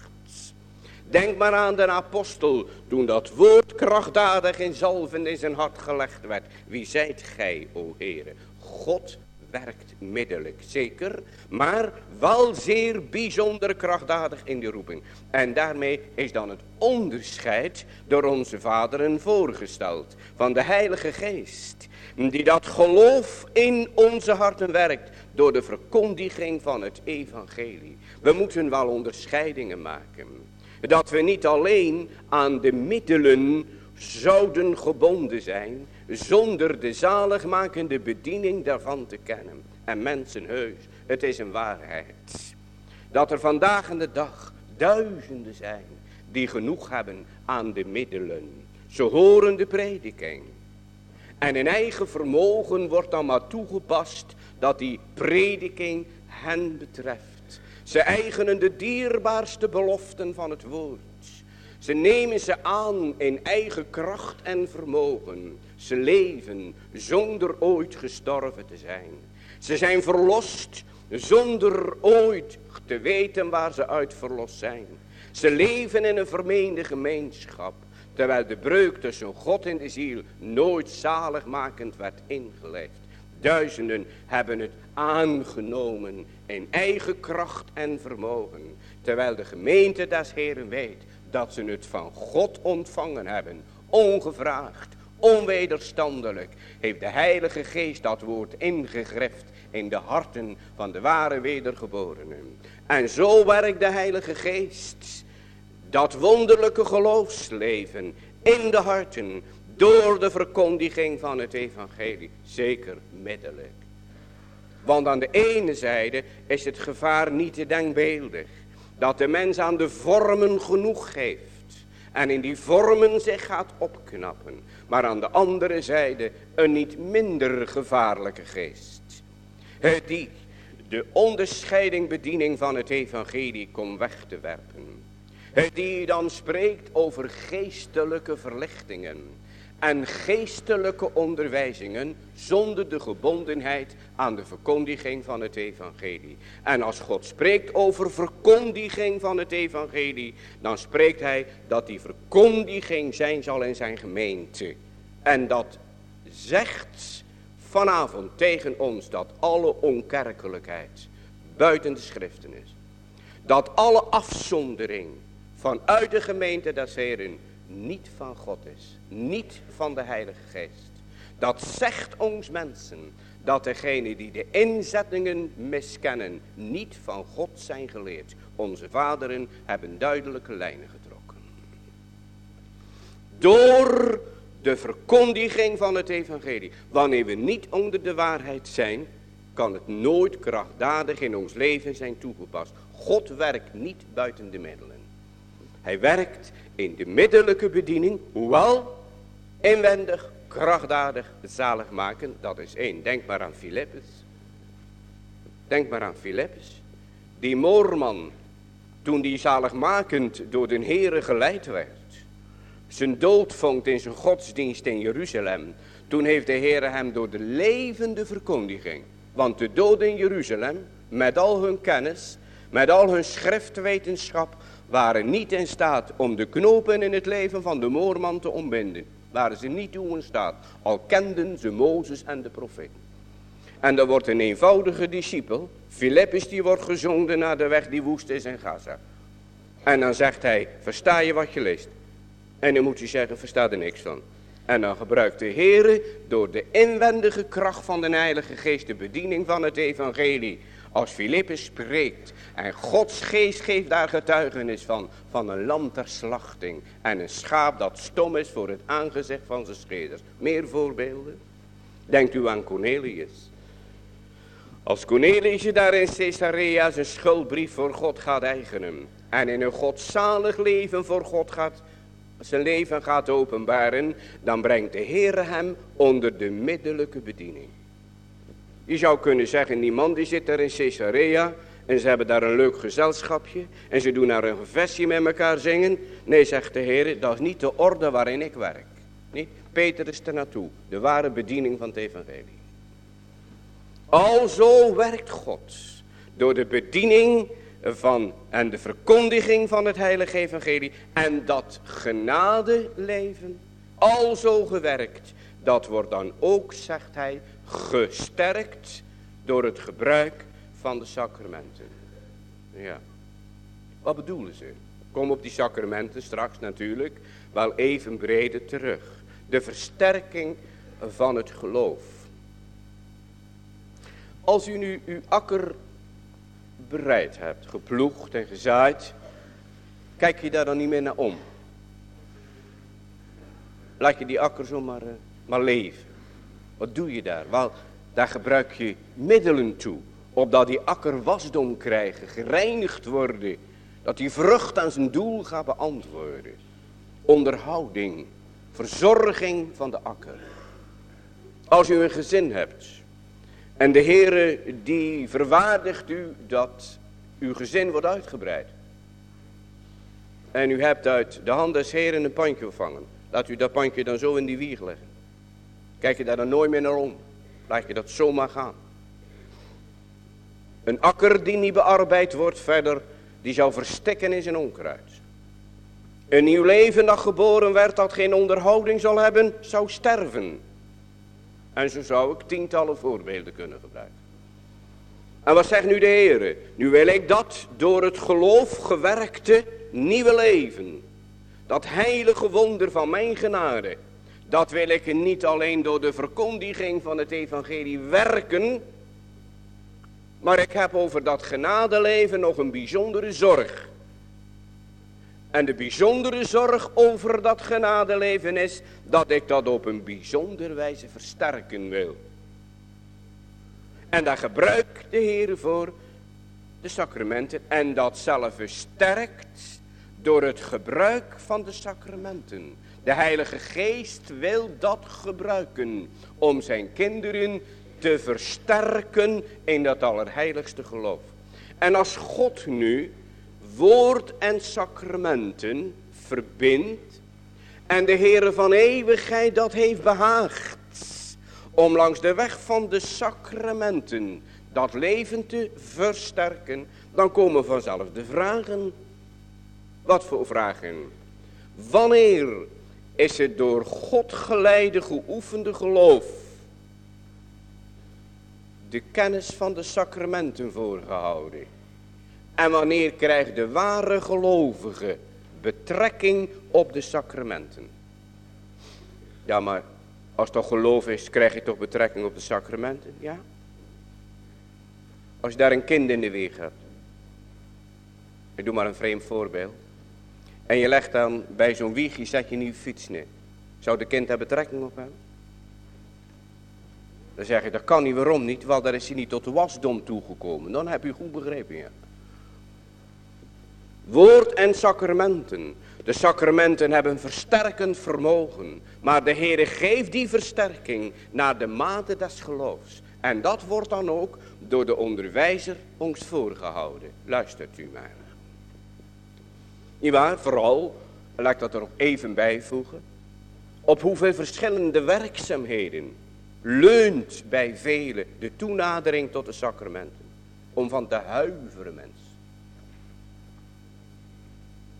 Denk maar aan de apostel toen dat woord krachtdadig in zalven in zijn hart gelegd werd. Wie zijt gij, o Heere? God werkt middelijk, zeker, maar wel zeer bijzonder krachtdadig in de roeping. En daarmee is dan het onderscheid door onze vaderen voorgesteld van de Heilige Geest, die dat geloof in onze harten werkt door de verkondiging van het evangelie. We moeten wel onderscheidingen maken, dat we niet alleen aan de middelen zouden gebonden zijn, zonder de zaligmakende bediening daarvan te kennen. En mensen, heus, het is een waarheid, dat er vandaag in de dag duizenden zijn, die genoeg hebben aan de middelen. Ze horen de prediking. En in eigen vermogen wordt dan maar toegepast, dat die prediking hen betreft. Ze eigenen de dierbaarste beloften van het woord. Ze nemen ze aan in eigen kracht en vermogen. Ze leven zonder ooit gestorven te zijn. Ze zijn verlost zonder ooit te weten waar ze uit verlost zijn. Ze leven in een vermeende gemeenschap, terwijl de breuk tussen God en de ziel nooit zaligmakend werd ingeleefd. Duizenden hebben het aangenomen in eigen kracht en vermogen, terwijl de gemeente des Heeren weet dat ze het van God ontvangen hebben, ongevraagd, onwederstandelijk, heeft de Heilige Geest dat woord ingegrift in de harten van de ware wedergeborenen. En zo werkt de Heilige Geest dat wonderlijke geloofsleven in de harten door de verkondiging van het evangelie, zeker middelijk. Want aan de ene zijde is het gevaar niet te denkbeeldig, dat de mens aan de vormen genoeg geeft en in die vormen zich gaat opknappen. Maar aan de andere zijde een niet minder gevaarlijke geest, die de onderscheiding bediening van het evangelie komt weg te werpen. Die dan spreekt over geestelijke verlichtingen en geestelijke onderwijzingen zonder de gebondenheid aan de verkondiging van het evangelie. En als God spreekt over verkondiging van het evangelie, dan spreekt hij dat die verkondiging zijn zal in zijn gemeente. En dat zegt vanavond tegen ons dat alle onkerkelijkheid buiten de schriften is. Dat alle afzondering vanuit de gemeente des Heeren niet van God is, niet van de Heilige Geest. Dat zegt ons mensen dat degenen die de inzettingen miskennen niet van God zijn geleerd. Onze vaderen hebben duidelijke lijnen getrokken. Door de verkondiging van het evangelie. Wanneer we niet onder de waarheid zijn, kan het nooit krachtdadig in ons leven zijn toegepast. God werkt niet buiten de middelen. Hij werkt in de middelijke bediening, hoewel inwendig, krachtdadig, zalig maken. Dat is één. Denk maar aan Filippus. Denk maar aan Filippus. Die moorman, toen die zaligmakend door de Heere geleid werd, zijn dood vond in zijn godsdienst in Jeruzalem. Toen heeft de Heere hem door de levende verkondiging. Want de doden in Jeruzalem, met al hun kennis, met al hun schriftwetenschap, waren niet in staat om de knopen in het leven van de moorman te ontbinden. Waren ze niet toe in staat. Al kenden ze Mozes en de profeten. En dan wordt een eenvoudige discipel, Filippus, die wordt gezonden naar de weg die woest is in Gaza. En dan zegt hij, versta je wat je leest? En dan moet je zeggen, versta er niks van. En dan gebruikt de Heere door de inwendige kracht van de Heilige Geest de bediening van het evangelie. Als Filippus spreekt en Gods geest geeft daar getuigenis van, van een lam ter slachting en een schaap dat stom is voor het aangezicht van zijn scheerders. Meer voorbeelden? Denkt u aan Cornelius. Als Cornelius daar in Caesarea zijn schuldbrief voor God gaat eigenen en in een godzalig leven voor God gaat, zijn leven gaat openbaren, dan brengt de Heer hem onder de middelijke bediening. Je zou kunnen zeggen, die man die zit daar in Caesarea en ze hebben daar een leuk gezelschapje en ze doen daar een gevestje met elkaar zingen. Nee, zegt de Heer, dat is niet de orde waarin ik werk. Niet? Peter is er naartoe, de ware bediening van het evangelie. Alzo werkt God door de bediening van en de verkondiging van het heilige evangelie en dat genadeleven, alzo gewerkt, dat wordt dan ook, zegt hij, gesterkt door het gebruik van de sacramenten. Ja, wat bedoelen ze? Kom op die sacramenten straks natuurlijk wel even breder terug. De versterking van het geloof. Als u nu uw akker bereid hebt, geploegd en gezaaid, kijk je daar dan niet meer naar om. Laat je die akker zomaar uh, maar leven. Wat doe je daar? Wel, daar gebruik je middelen toe, opdat die akker wasdom krijgen, gereinigd worden, dat die vrucht aan zijn doel gaat beantwoorden. Onderhouding, verzorging van de akker. Als u een gezin hebt en de Heere die verwaardigt u dat uw gezin wordt uitgebreid. En u hebt uit de hand des Heeren een pandje ontvangen. Laat u dat pandje dan zo in die wieg leggen. Kijk je daar dan nooit meer naar om. Laat je dat zomaar gaan. Een akker die niet bearbeid wordt verder, die zou verstikken in zijn onkruid. Een nieuw leven dat geboren werd, dat geen onderhouding zal hebben, zou sterven. En zo zou ik tientallen voorbeelden kunnen gebruiken. En wat zegt nu de Heere? Nu wil ik dat door het geloof gewerkte nieuwe leven, dat heilige wonder van mijn genade, dat wil ik niet alleen door de verkondiging van het evangelie werken, maar ik heb over dat genadeleven nog een bijzondere zorg. En de bijzondere zorg over dat genadeleven is dat ik dat op een bijzondere wijze versterken wil. En daar gebruikt de Heer voor de sacramenten. En dat zelf versterkt door het gebruik van de sacramenten. De Heilige Geest wil dat gebruiken om zijn kinderen te versterken in dat allerheiligste geloof. En als God nu woord en sacramenten verbindt en de Heere van eeuwigheid dat heeft behaagd om langs de weg van de sacramenten dat leven te versterken, dan komen vanzelf de vragen. Wat voor vragen? Wanneer is het door God geleide geoefende geloof de kennis van de sacramenten voorgehouden? En wanneer krijgt de ware gelovige betrekking op de sacramenten? Ja, maar als het toch geloof is, krijg je toch betrekking op de sacramenten? Ja. Als je daar een kind in de wieg hebt. Ik doe maar een vreemd voorbeeld. En je legt dan bij zo'n wiegje, zet je een nieuwe fiets neer. Zou de kind daar betrekking op hebben? Dan zeg je, dat kan niet, waarom niet? Wel, daar is hij niet tot de wasdom toegekomen. Dan heb je goed begrepen, ja. Woord en sacramenten. De sacramenten hebben versterkend vermogen. Maar de Heere geeft die versterking naar de mate des geloofs. En dat wordt dan ook door de onderwijzer ons voorgehouden. Luistert u maar. Nietwaar? Vooral, laat ik dat er nog even bijvoegen. Op hoeveel verschillende werkzaamheden leunt bij velen de toenadering tot de sacramenten. Om van te huiveren, mens.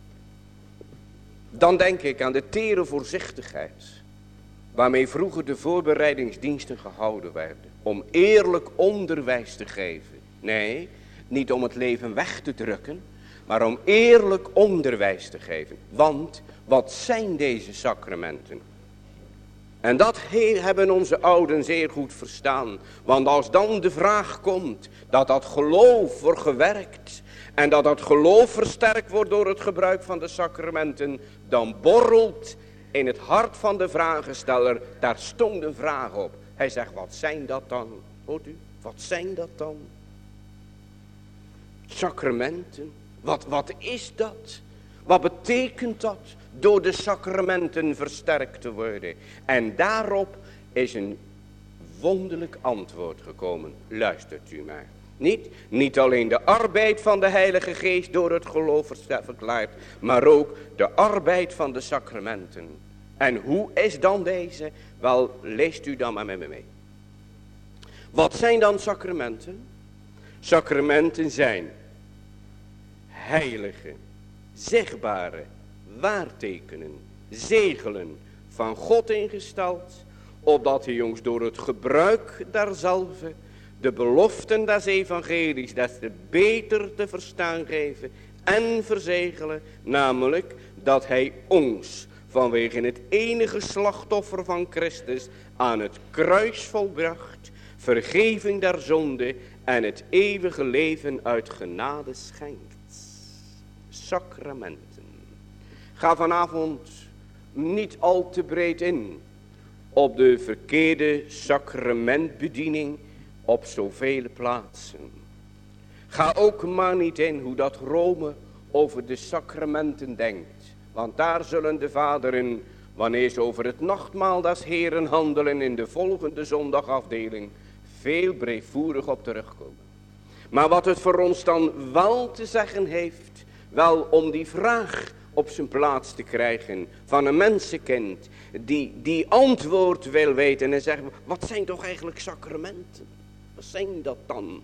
Dan denk ik aan de tere voorzichtigheid waarmee vroeger de voorbereidingsdiensten gehouden werden. Om eerlijk onderwijs te geven. Nee, niet om het leven weg te drukken, maar om eerlijk onderwijs te geven. Want wat zijn deze sacramenten? En dat hebben onze ouden zeer goed verstaan. Want als dan de vraag komt dat dat geloof wordt gewerkt en dat dat geloof versterkt wordt door het gebruik van de sacramenten, dan borrelt in het hart van de vragensteller daar stond een vraag op. Hij zegt, wat zijn dat dan? Hoort u? Wat zijn dat dan? Sacramenten. Wat, wat is dat? Wat betekent dat? Door de sacramenten versterkt te worden. En daarop is een wonderlijk antwoord gekomen. Luistert u maar. Niet, niet alleen de arbeid van de Heilige Geest door het geloof verklaard, maar ook de arbeid van de sacramenten. En hoe is dan deze? Wel, leest u dan maar met me mee. Wat zijn dan sacramenten? Sacramenten zijn heilige, zichtbare waartekenen, zegelen van God ingesteld, opdat hij ons door het gebruik daarzelve de beloften des evangelies des te beter te verstaan geven en verzegelen, namelijk dat hij ons vanwege het enige slachtoffer van Christus aan het kruis volbracht, vergeving der zonde en het eeuwige leven uit genade schenkt. Sacramenten. Ga vanavond niet al te breed in op de verkeerde sacramentbediening op zoveel plaatsen. Ga ook maar niet in hoe dat Rome over de sacramenten denkt. Want daar zullen de vaderen, wanneer ze over het nachtmaal des Heren handelen in de volgende zondagafdeling, veel breedvoerig op terugkomen. Maar wat het voor ons dan wel te zeggen heeft, wel om die vraag op zijn plaats te krijgen van een mensenkind die, die antwoord wil weten en zegt, wat zijn toch eigenlijk sacramenten? Wat zijn dat dan?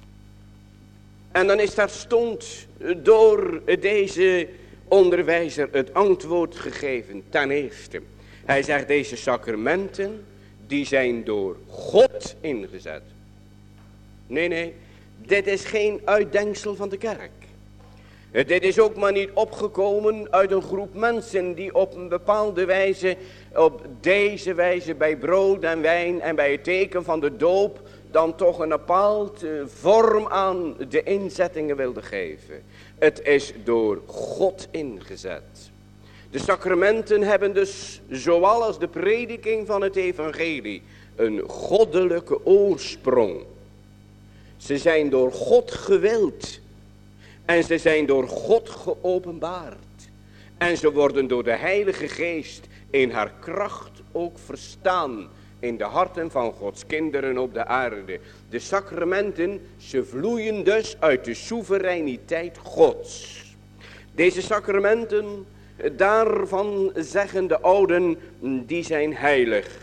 En dan is daar stond door deze onderwijzer het antwoord gegeven. Ten eerste, hij zegt deze sacramenten die zijn door God ingezet. Nee, nee, dit is geen uitdenksel van de kerk. Dit is ook maar niet opgekomen uit een groep mensen die op een bepaalde wijze, op deze wijze bij brood en wijn en bij het teken van de doop, dan toch een bepaald vorm aan de inzettingen wilden geven. Het is door God ingezet. De sacramenten hebben dus, zoals de prediking van het evangelie, een goddelijke oorsprong. Ze zijn door God gewild. En ze zijn door God geopenbaard. En ze worden door de Heilige Geest in haar kracht ook verstaan. In de harten van Gods kinderen op de aarde. De sacramenten, ze vloeien dus uit de soevereiniteit Gods. Deze sacramenten, daarvan zeggen de ouden, die zijn heilig.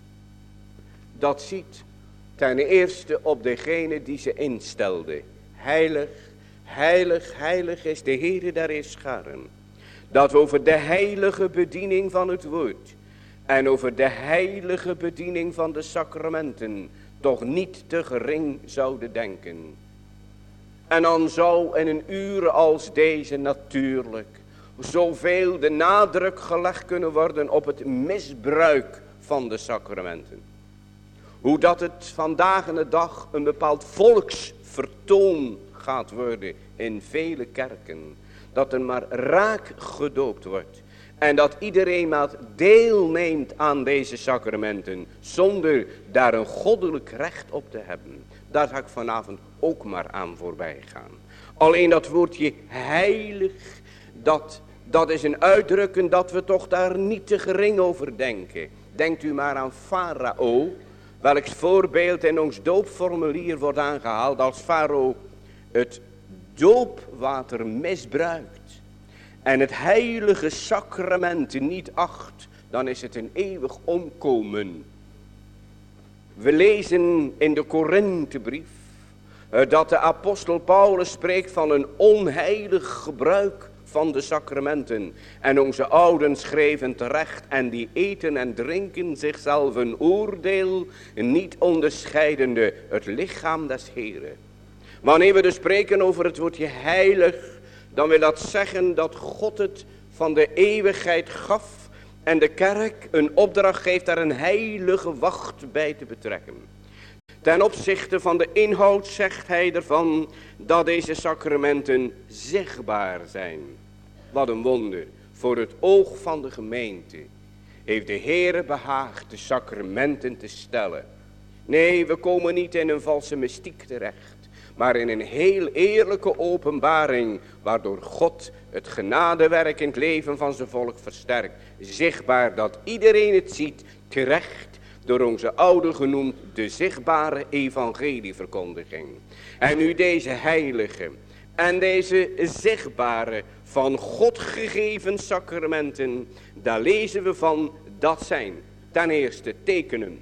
Dat ziet ten eerste op degene die ze instelde. Heilig, heilig, heilig is de Heere der Heerscharen. Dat we over de heilige bediening van het woord en over de heilige bediening van de sacramenten toch niet te gering zouden denken. En dan zou in een uur als deze natuurlijk zoveel de nadruk gelegd kunnen worden op het misbruik van de sacramenten. Hoe dat het vandaag in de dag een bepaald volksvertoon gaat worden in vele kerken. Dat er maar raak gedoopt wordt. En dat iedereen maar deelneemt aan deze sacramenten. Zonder daar een goddelijk recht op te hebben. Daar ga ik vanavond ook maar aan voorbij gaan. Alleen dat woordje heilig. Dat, dat is een uitdrukking dat we toch daar niet te gering over denken. Denkt u maar aan Farao. Welks voorbeeld in ons doopformulier wordt aangehaald als Farao het doopwater misbruikt. En het heilige sacrament niet acht. Dan is het een eeuwig omkomen. We lezen in de Korinthebrief dat de apostel Paulus spreekt van een onheilig gebruik van de sacramenten. En onze ouden schreven terecht, en die eten en drinken zichzelf een oordeel, niet onderscheidende het lichaam des Heren. Wanneer we dus spreken over het woordje heilig, dan wil dat zeggen dat God het van de eeuwigheid gaf en de kerk een opdracht geeft daar een heilige wacht bij te betrekken. Ten opzichte van de inhoud zegt hij ervan dat deze sacramenten zichtbaar zijn. Wat een wonder. Voor het oog van de gemeente heeft de Heere behaagd de sacramenten te stellen. Nee, we komen niet in een valse mystiek terecht, maar in een heel eerlijke openbaring, waardoor God het genadewerk in het leven van zijn volk versterkt. Zichtbaar dat iedereen het ziet, terecht door onze oude genoemd de zichtbare evangelieverkondiging. En nu deze heilige en deze zichtbare van God gegeven sacramenten, daar lezen we van, dat zijn ten eerste tekenen.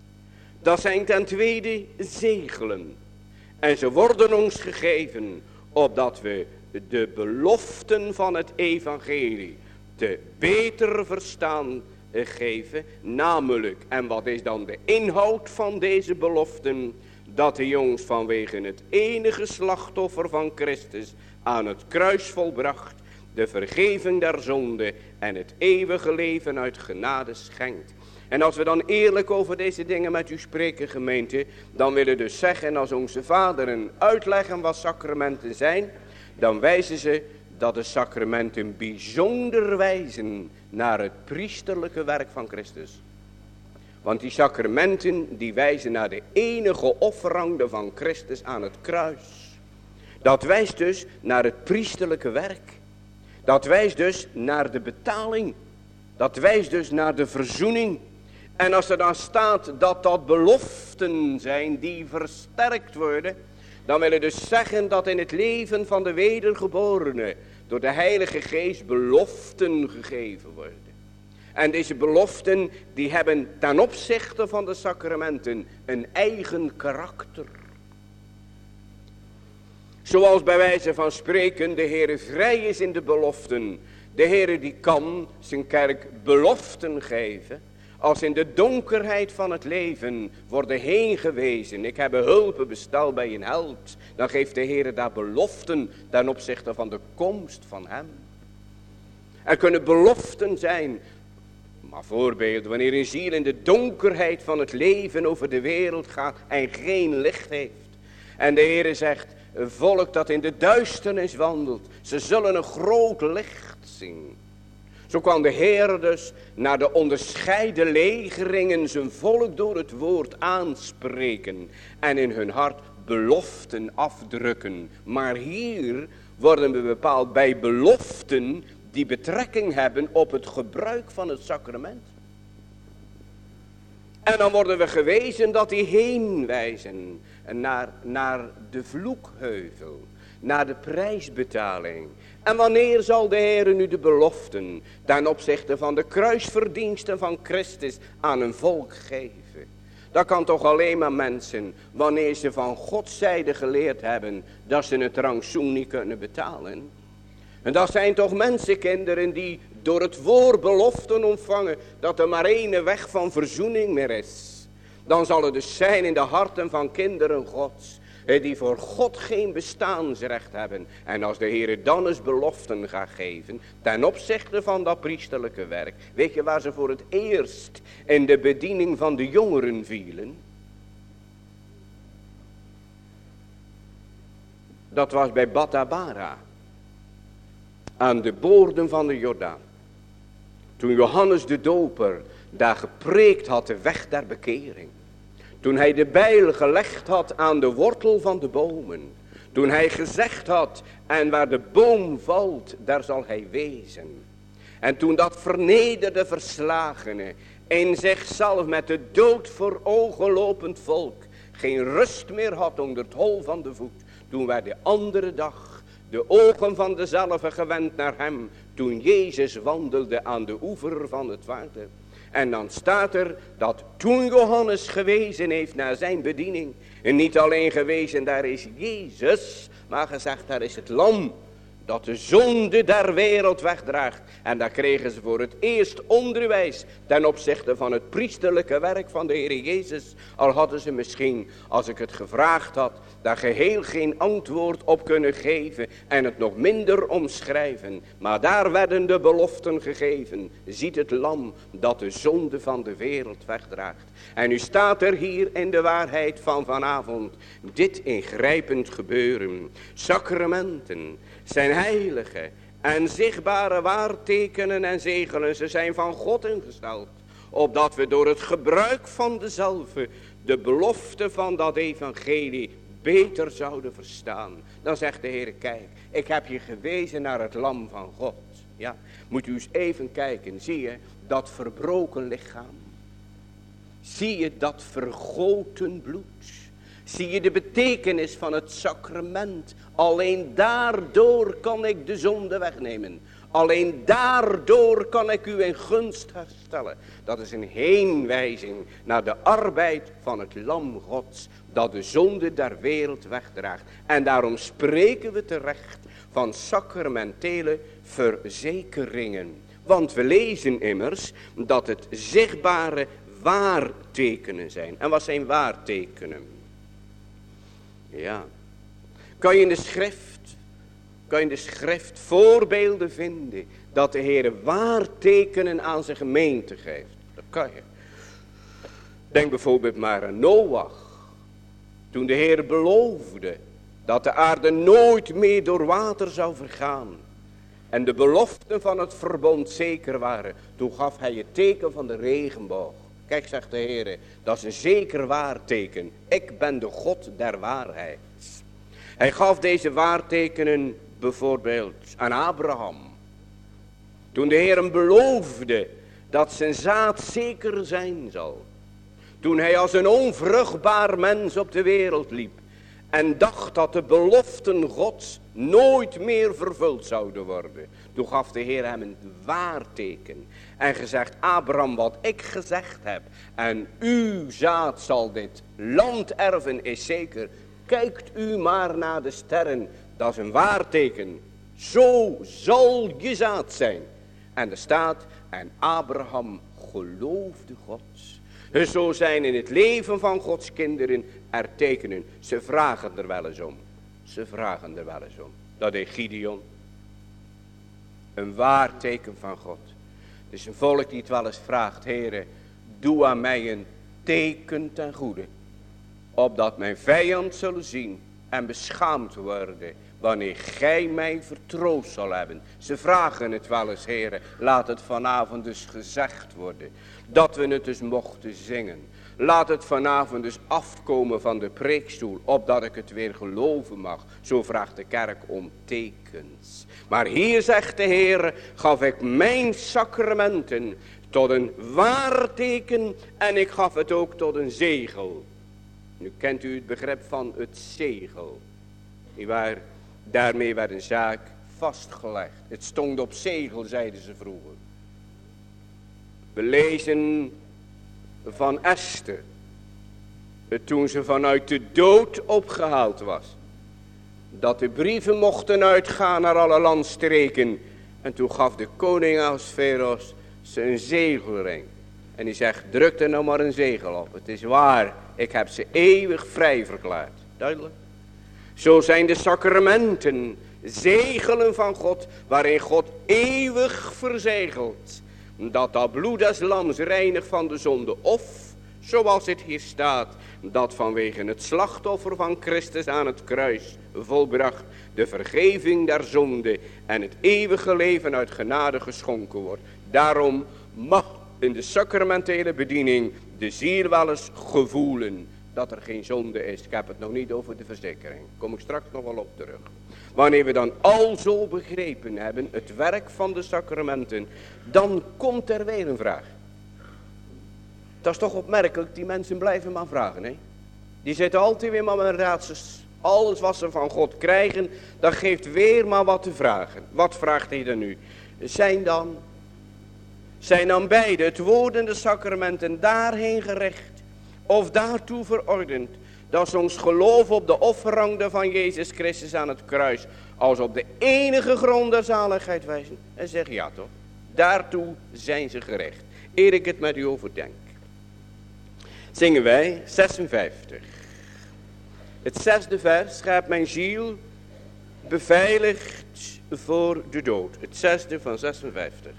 Dat zijn ten tweede zegelen. En ze worden ons gegeven opdat we de beloften van het evangelie te beter verstaan geven. Namelijk, en wat is dan de inhoud van deze beloften? Dat hij ons vanwege het enige slachtoffer van Christus aan het kruis volbracht, de vergeving der zonde en het eeuwige leven uit genade schenkt. En als we dan eerlijk over deze dingen met u spreken, gemeente, dan willen we dus zeggen, als onze vaderen uitleggen wat sacramenten zijn, dan wijzen ze dat de sacramenten bijzonder wijzen naar het priesterlijke werk van Christus. Want die sacramenten die wijzen naar de enige offerande van Christus aan het kruis. Dat wijst dus naar het priesterlijke werk. Dat wijst dus naar de betaling. Dat wijst dus naar de verzoening. En als er dan staat dat dat beloften zijn die versterkt worden, dan wil het dus zeggen dat in het leven van de wedergeborene door de Heilige Geest beloften gegeven worden. En deze beloften die hebben ten opzichte van de sacramenten een eigen karakter. Zoals bij wijze van spreken de Heere vrij is in de beloften. De Heere die kan zijn kerk beloften geven. Als in de donkerheid van het leven worden heen gewezen. Ik heb hulp besteld bij een held. Dan geeft de Heere daar beloften ten opzichte van de komst van hem. Er kunnen beloften zijn. Maar voorbeeld, wanneer een ziel in de donkerheid van het leven over de wereld gaat en geen licht heeft. En de Heere zegt, een volk dat in de duisternis wandelt, ze zullen een groot licht zien. Zo kwam de Heer dus naar de onderscheiden legeringen zijn volk door het woord aanspreken en in hun hart beloften afdrukken. Maar hier worden we bepaald bij beloften die betrekking hebben op het gebruik van het sacrament. En dan worden we gewezen dat die heen wijzen naar, naar de vloekheuvel, naar de prijsbetaling. En wanneer zal de Heer nu de beloften ten opzichte van de kruisverdiensten van Christus aan een volk geven? Dat kan toch alleen maar mensen wanneer ze van Gods zijde geleerd hebben dat ze het rantsoen niet kunnen betalen. En dat zijn toch mensenkinderen die door het woord beloften ontvangen dat er maar één weg van verzoening meer is. Dan zal het dus zijn in de harten van kinderen Gods, die voor God geen bestaansrecht hebben. En als de Heer dan eens beloften gaat geven ten opzichte van dat priesterlijke werk. Weet je waar ze voor het eerst in de bediening van de jongeren vielen? Dat was bij Batabara. Aan de boorden van de Jordaan. Toen Johannes de Doper daar gepreekt had de weg der bekering. Toen hij de bijl gelegd had aan de wortel van de bomen. Toen hij gezegd had, en waar de boom valt, daar zal hij wezen. En toen dat vernederde verslagene in zichzelf met de dood voor ogen lopend volk geen rust meer had onder het hol van de voet. Toen werd de andere dag de ogen van dezelfde gewend naar hem. Toen Jezus wandelde aan de oever van het water. En dan staat er dat toen Johannes gewezen heeft naar zijn bediening. En niet alleen gewezen, daar is Jezus. Maar gezegd, daar is het lam dat de zonde der wereld wegdraagt. En daar kregen ze voor het eerst onderwijs ten opzichte van het priesterlijke werk van de Heer Jezus. Al hadden ze misschien, als ik het gevraagd had, daar geheel geen antwoord op kunnen geven en het nog minder omschrijven. Maar daar werden de beloften gegeven. Ziet het lam dat de zonde van de wereld wegdraagt. En nu staat er hier in de waarheid van vanavond dit ingrijpend gebeuren. Sacramenten zijn heilige en zichtbare waartekenen en zegelen. Ze zijn van God ingesteld, opdat we door het gebruik van dezelfde de belofte van dat evangelie beter zouden verstaan. Dan zegt de Heer, kijk, ik heb je gewezen naar het lam van God. Ja, moet u eens even kijken, zie je dat verbroken lichaam? Zie je dat vergoten bloed? Zie je de betekenis van het sacrament? Alleen daardoor kan ik de zonde wegnemen. Alleen daardoor kan ik u in gunst herstellen. Dat is een heenwijzing naar de arbeid van het lam Gods, dat de zonde der wereld wegdraagt. En daarom spreken we terecht van sacramentele verzekeringen. Want we lezen immers dat het zichtbare waartekenen zijn. En wat zijn waartekenen? Ja, kan je in de schrift, kan je in de schrift voorbeelden vinden dat de Heer waartekenen aan zijn gemeente geeft? Dat kan je. Denk bijvoorbeeld maar aan Noach. Toen de Heer beloofde dat de aarde nooit meer door water zou vergaan. En de beloften van het verbond zeker waren. Toen gaf hij het teken van de regenboog. Kijk, zegt de Heer, dat is een zeker waarteken. Ik ben de God der waarheid. Hij gaf deze waartekenen bijvoorbeeld aan Abraham. Toen de Heer hem beloofde dat zijn zaad zeker zijn zal. Toen hij als een onvruchtbaar mens op de wereld liep. En dacht dat de beloften Gods nooit meer vervuld zouden worden. Toen gaf de Heer hem een waarteken. En gezegd, Abraham, wat ik gezegd heb. En uw zaad zal dit land erven, is zeker. Kijkt u maar naar de sterren. Dat is een waarteken. Zo zal je zaad zijn. En er staat, en Abraham geloofde God. Zo zijn in het leven van Gods kinderen er tekenen. Ze vragen er wel eens om. Ze vragen er wel eens om. Dat deed Gideon. Een waarteken van God. Het is een volk die het wel eens vraagt. Heere, doe aan mij een teken ten goede. Opdat mijn vijand zullen zien en beschaamd worden. Wanneer gij mij vertroost zal hebben. Ze vragen het wel eens, Heere. Laat het vanavond dus gezegd worden. Dat we het dus mochten zingen. Laat het vanavond dus afkomen van de preekstoel. Opdat ik het weer geloven mag. Zo vraagt de kerk om tekens. Maar hier zegt de Heer, gaf ik mijn sacramenten tot een waarteken. En ik gaf het ook tot een zegel. Nu kent u het begrip van het zegel. Nietwaar? Daarmee werd een zaak vastgelegd. Het stond op zegel, zeiden ze vroeger. We lezen van Esther. Toen ze vanuit de dood opgehaald was. Dat de brieven mochten uitgaan naar alle landstreken. En toen gaf de koning Ahasveros ze een zegelring. En die zegt, druk er nou maar een zegel op. Het is waar, ik heb ze eeuwig vrij verklaard. Duidelijk? Zo zijn de sacramenten zegelen van God, waarin God eeuwig verzegelt. Dat dat bloed des lams reinigt van de zonde. Of, zoals het hier staat, dat vanwege het slachtoffer van Christus aan het kruis volbracht de vergeving der zonde en het eeuwige leven uit genade geschonken wordt. Daarom mag in de sacramentele bediening de ziel wel eens gevoelen dat er geen zonde is. Ik heb het nog niet over de verzekering. Kom ik straks nog wel op terug. Wanneer we dan al zo begrepen hebben, het werk van de sacramenten, dan komt er weer een vraag. Dat is toch opmerkelijk, die mensen blijven maar vragen, hè? Die zitten altijd weer maar met raadsels. Alles wat ze van God krijgen, dat geeft weer maar wat te vragen. Wat vraagt hij dan nu? Zijn dan, zijn dan beide, het woord en de sacramenten, daarheen gericht of daartoe verordend, Dat is ons geloof op de offerande van Jezus Christus aan het kruis. Als op de enige grond der zaligheid wijzen. En zeg ja toch. Daartoe zijn ze gericht. Eer ik het met u overdenk. Zingen wij zesenvijftig. Het zesde vers gaat mijn ziel beveiligd voor de dood. Het zesde van zesenvijftig.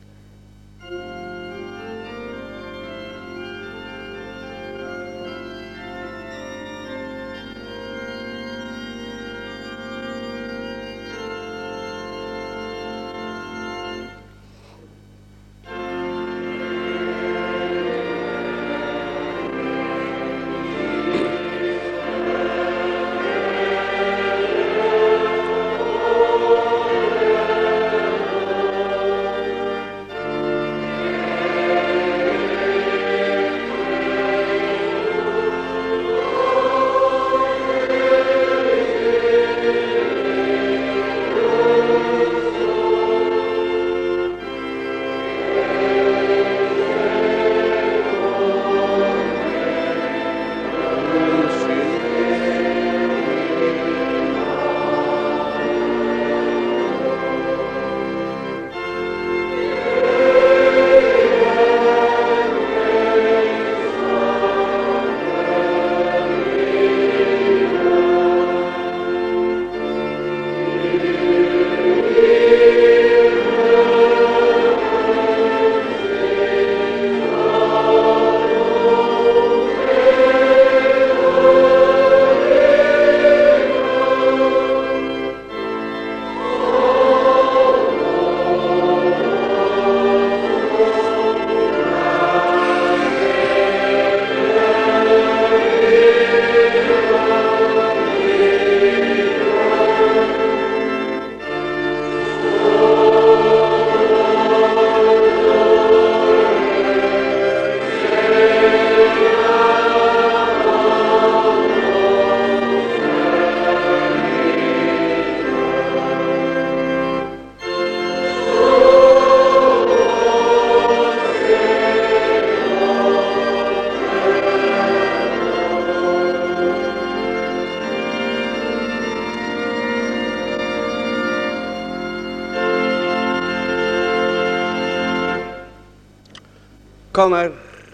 Kan er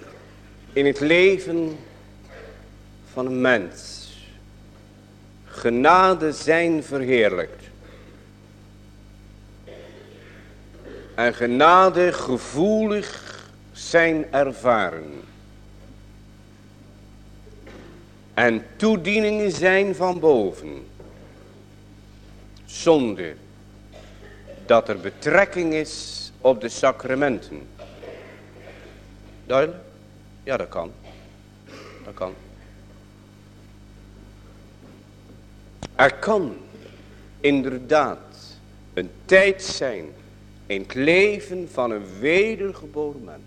in het leven van een mens genade zijn verheerlijkt en genade gevoelig zijn ervaren en toedieningen zijn van boven, zonder dat er betrekking is op de sacramenten? Duidelijk? Ja, dat kan. Dat kan. Er kan inderdaad een tijd zijn in het leven van een wedergeboren mens.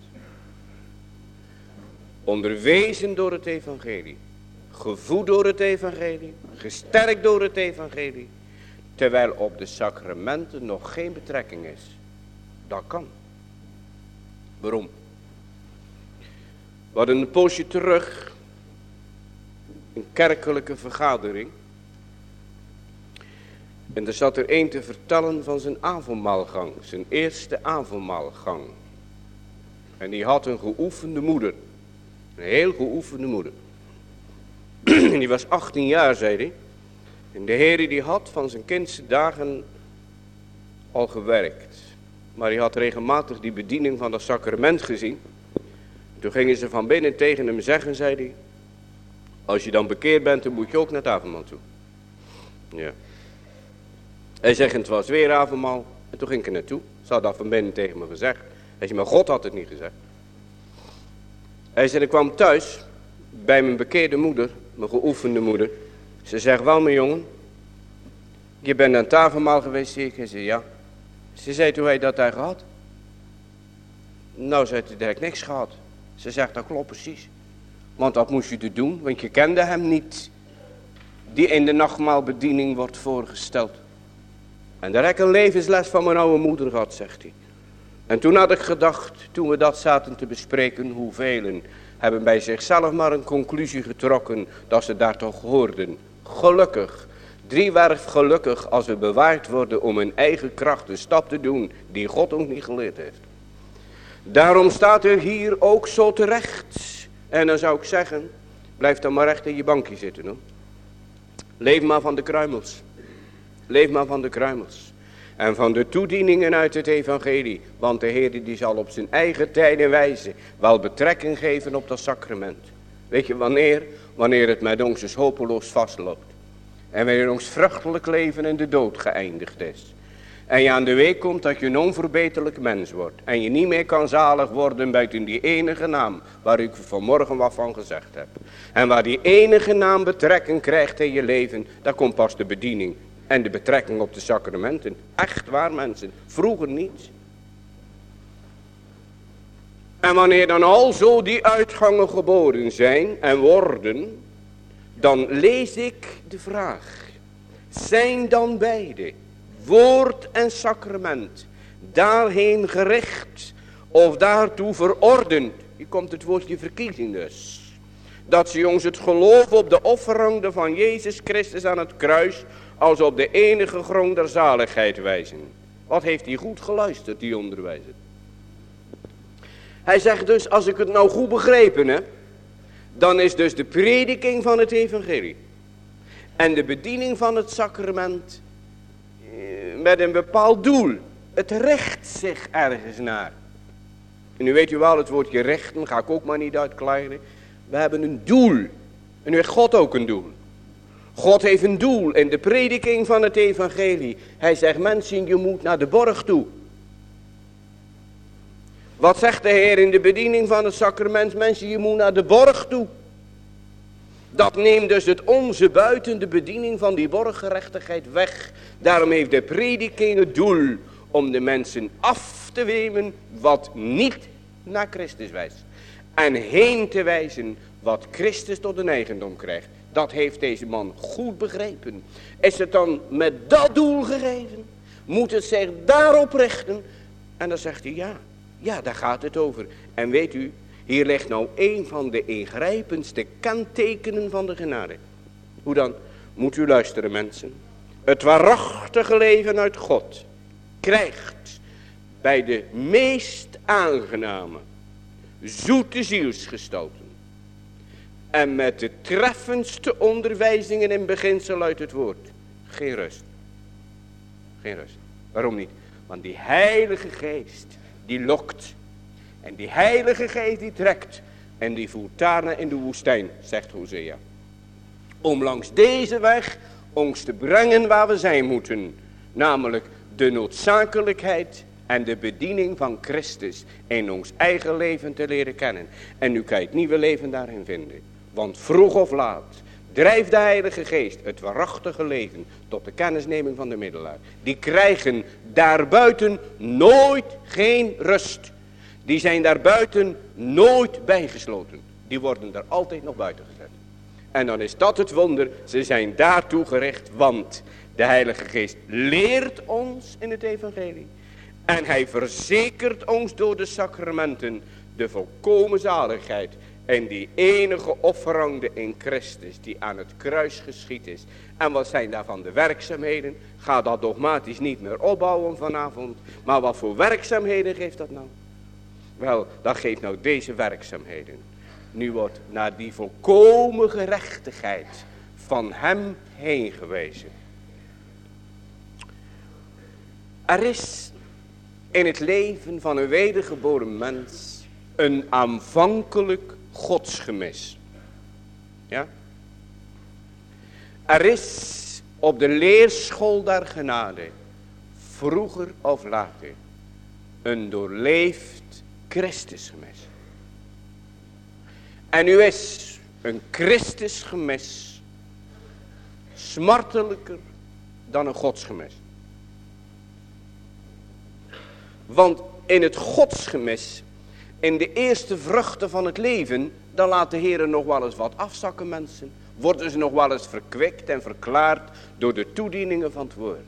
Onderwezen door het evangelie. Gevoed door het evangelie. Gesterkt door het evangelie. Terwijl op de sacramenten nog geen betrekking is. Dat kan. Waarom? We hadden een poosje terug een kerkelijke vergadering. En er zat er een te vertellen van zijn avondmaalgang. Zijn eerste avondmaalgang. En die had een geoefende moeder. Een heel geoefende moeder. En die was achttien jaar, zei hij. En de Heer die had van zijn kindse dagen al gewerkt. Maar hij had regelmatig die bediening van dat sacrament gezien. Toen gingen ze van binnen tegen hem zeggen, zei hij. Als je dan bekeerd bent, dan moet je ook naar het avondmaal toe. Ja. Hij zegt, het was weer avondmaal. En toen ging ik er naartoe. Ze had dat van binnen tegen me gezegd. Hij zei, maar God had het niet gezegd. Hij zei, ik kwam thuis bij mijn bekeerde moeder, mijn geoefende moeder. Ze zegt, wel mijn jongen, je bent aan het avondmaal geweest, zie ik. Hij zei, ja. Ze zei, hoe heb je dat daar gehad? Nou, zei hij, daar heb ik niks gehad. Ze zegt, dat klopt precies. Want dat moest je er doen, want je kende hem niet. Die in de nachtmaalbediening wordt voorgesteld. En daar heb ik een levensles van mijn oude moeder gehad, zegt hij. En toen had ik gedacht, toen we dat zaten te bespreken, hoeveel hebben bij zichzelf maar een conclusie getrokken dat ze daar toch hoorden. Gelukkig, driewerf gelukkig als we bewaard worden om in eigen kracht een stap te doen die God ons niet geleerd heeft. Daarom staat er hier ook zo terecht. En dan zou ik zeggen, blijf dan maar recht in je bankje zitten. Hoor. Leef maar van de kruimels. Leef maar van de kruimels. En van de toedieningen uit het evangelie. Want de Heer die zal op zijn eigen tijd en wijze wel betrekking geven op dat sacrament. Weet je wanneer? Wanneer het met ons dus hopeloos vastloopt. En wanneer ons vruchtelijk leven in de dood geëindigd is. En je aan de week komt dat je een onverbeterlijk mens wordt. En je niet meer kan zalig worden buiten die enige naam waar ik vanmorgen wat van gezegd heb. En waar die enige naam betrekking krijgt in je leven, daar komt pas de bediening. En de betrekking op de sacramenten. Echt waar mensen, vroeger niet. En wanneer dan al zo die uitgangen geboren zijn en worden, dan lees ik de vraag. Zijn dan beide, woord en sacrament, daarheen gericht of daartoe verordend? Hier komt het woordje verkiezing dus. Dat ze ons het geloof op de offerande van Jezus Christus aan het kruis als op de enige grond der zaligheid wijzen. Wat heeft hij goed geluisterd, die onderwijzer? Hij zegt dus, als ik het nou goed begrepen heb, dan is dus de prediking van het evangelie en de bediening van het sacrament met een bepaald doel. Het richt zich ergens naar. En nu weet u wel, het woordje richten ga ik ook maar niet uitkleinen. We hebben een doel. En nu heeft God ook een doel. God heeft een doel in de prediking van het evangelie. Hij zegt, mensen, je moet naar de borg toe. Wat zegt de Heer in de bediening van het sacrament? Mensen, je moet naar de borg toe. Dat neemt dus het onze buiten de bediening van die borggerechtigheid weg. Daarom heeft de prediking het doel om de mensen af te wemen wat niet naar Christus wijst. En heen te wijzen wat Christus tot een eigendom krijgt. Dat heeft deze man goed begrepen. Is het dan met dat doel gegeven? Moet het zich daarop richten? En dan zegt hij ja, ja daar gaat het over. En weet u, hier ligt nou een van de ingrijpendste kentekenen van de genade. Hoe dan? Moet u luisteren mensen. Het waarachtige leven uit God krijgt bij de meest aangename, zoete zielsgestoten en met de treffendste onderwijzingen in beginsel uit het woord geen rust. Geen rust. Waarom niet? Want die heilige geest die lokt. En die heilige geest die trekt. En die voert daarna in de woestijn, zegt Hosea. Om langs deze weg ons te brengen waar we zijn moeten. Namelijk de noodzakelijkheid en de bediening van Christus in ons eigen leven te leren kennen. En nu kan je het nieuwe leven daarin vinden. Want vroeg of laat drijft de heilige geest het waarachtige leven tot de kennisneming van de middelaar. Die krijgen daarbuiten nooit geen rust. Die zijn daarbuiten nooit bijgesloten. Die worden er altijd nog buiten gezet. En dan is dat het wonder. Ze zijn daartoe gericht. Want de Heilige Geest leert ons in het evangelie. En hij verzekert ons door de sacramenten de volkomen zaligheid. En die enige offerande in Christus die aan het kruis geschied is. En wat zijn daarvan de werkzaamheden? Ga dat dogmatisch niet meer opbouwen vanavond. Maar wat voor werkzaamheden geeft dat nou? Wel, dat geeft nou deze werkzaamheden. Nu wordt naar die volkomen gerechtigheid van hem heen gewezen. Er is in het leven van een wedergeboren mens een aanvankelijk godsgemis. Ja? Er is op de leerschool der genade, vroeger of later, een doorleefd Christusgemis. En nu is een Christusgemis smartelijker dan een godsgemis. Want in het godsgemis, in de eerste vruchten van het leven, dan laat de Heer nog wel eens wat afzakken mensen. Worden ze nog wel eens verkwikt en verklaard door de toedieningen van het woord.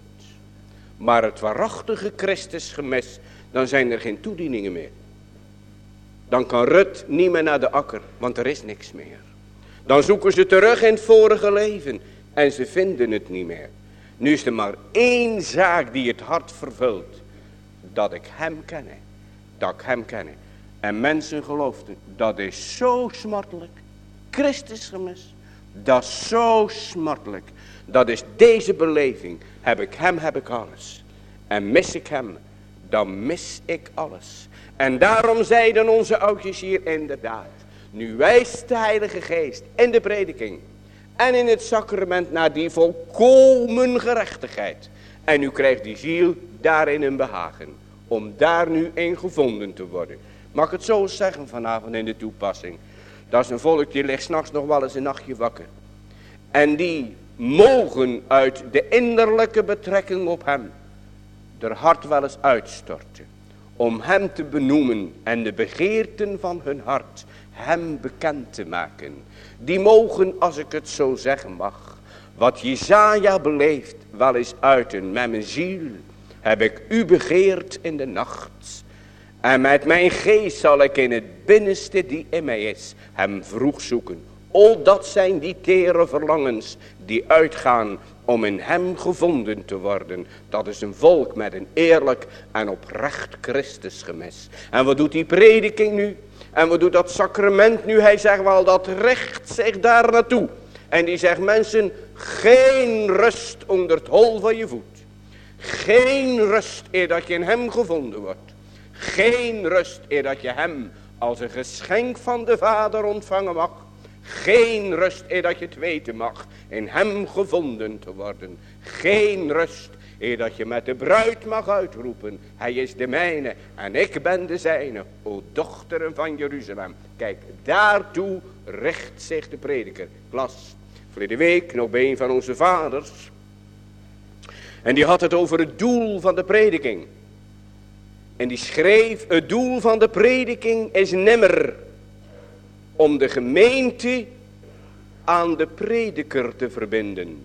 Maar het waarachtige Christusgemis, dan zijn er geen toedieningen meer. Dan kan Rut niet meer naar de akker, want er is niks meer. Dan zoeken ze terug in het vorige leven en ze vinden het niet meer. Nu is er maar één zaak die het hart vervult. Dat ik hem ken. Dat ik hem ken. En mensen geloofden, dat is zo smartelijk. Christus gemis. Dat is zo smartelijk. Dat is deze beleving. Heb ik hem, heb ik alles. En mis ik hem, dan mis ik alles. En daarom zeiden onze oudjes hier inderdaad. Nu wijst de Heilige Geest in de prediking. En in het sacrament naar die volkomen gerechtigheid. En u krijgt die ziel daarin een behagen. Om daar nu in gevonden te worden. Mag ik het zo zeggen vanavond in de toepassing. Dat is een volk die ligt 's nachts nog wel eens een nachtje wakker. En die mogen uit de innerlijke betrekking op hem. Der hart wel eens uitstorten. Om hem te benoemen en de begeerten van hun hart hem bekend te maken. Die mogen, als ik het zo zeggen mag, wat Jesaja beleeft, wel eens uiten. Met mijn ziel heb ik u begeerd in de nacht. En met mijn geest zal ik in het binnenste die in mij is, hem vroeg zoeken. O, dat zijn die tere verlangens die uitgaan om in hem gevonden te worden. Dat is een volk met een eerlijk en oprecht Christusgemis. En wat doet die prediking nu? En wat doet dat sacrament nu? Hij zegt wel, dat richt zich daar naartoe. En die zegt, mensen, geen rust onder het hol van je voet. Geen rust eer dat je in hem gevonden wordt. Geen rust eer dat je hem als een geschenk van de Vader ontvangen mag. Geen rust eer dat je het weten mag in hem gevonden te worden. Geen rust eer dat je met de bruid mag uitroepen. Hij is de mijne en ik ben de zijne. O dochteren van Jeruzalem. Kijk, daartoe richt zich de prediker. Ik las verleden week nog bij een van onze vaders. En die had het over het doel van de prediking. En die schreef, het doel van de prediking is nimmer om de gemeente aan de prediker te verbinden.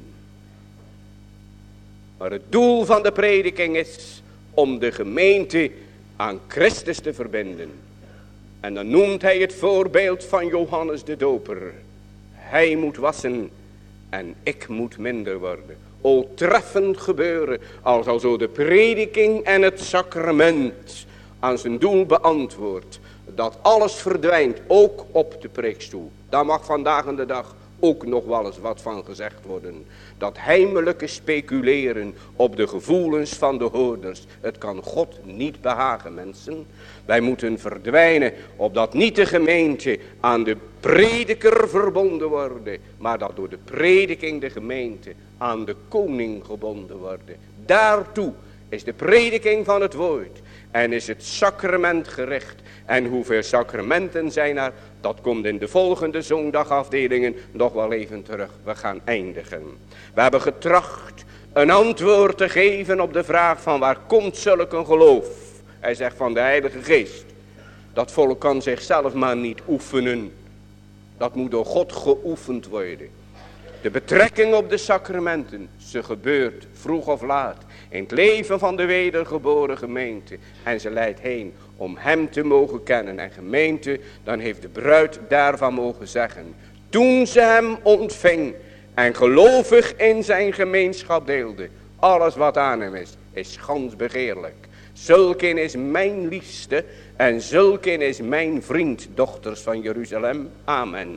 Maar het doel van de prediking is om de gemeente aan Christus te verbinden. En dan noemt hij het voorbeeld van Johannes de Doper. Hij moet wassen en ik moet minder worden. O treffend gebeuren als alzo de prediking en het sacrament aan zijn doel beantwoordt. Dat alles verdwijnt, ook op de preekstoel. Daar mag vandaag aan de dag ook nog wel eens wat van gezegd worden. Dat heimelijke speculeren op de gevoelens van de hoorders. Het kan God niet behagen, mensen. Wij moeten verdwijnen, opdat niet de gemeente aan de prediker verbonden worden. Maar dat door de prediking de gemeente aan de koning gebonden worden. Daartoe is de prediking van het woord. En is het sacrament gericht. En hoeveel sacramenten zijn er? Dat komt in de volgende zondagafdelingen nog wel even terug. We gaan eindigen. We hebben getracht een antwoord te geven op de vraag van waar komt zulk een geloof? Hij zegt van de Heilige Geest. Dat volk kan zichzelf maar niet oefenen. Dat moet door God geoefend worden. De betrekking op de sacramenten, ze gebeurt vroeg of laat in het leven van de wedergeboren gemeente. En ze leidt heen om hem te mogen kennen. En gemeente, dan heeft de bruid daarvan mogen zeggen. Toen ze hem ontving en gelovig in zijn gemeenschap deelde. Alles wat aan hem is, is gans begeerlijk. Zulkin is mijn liefste en zulkin is mijn vriend, dochters van Jeruzalem. Amen.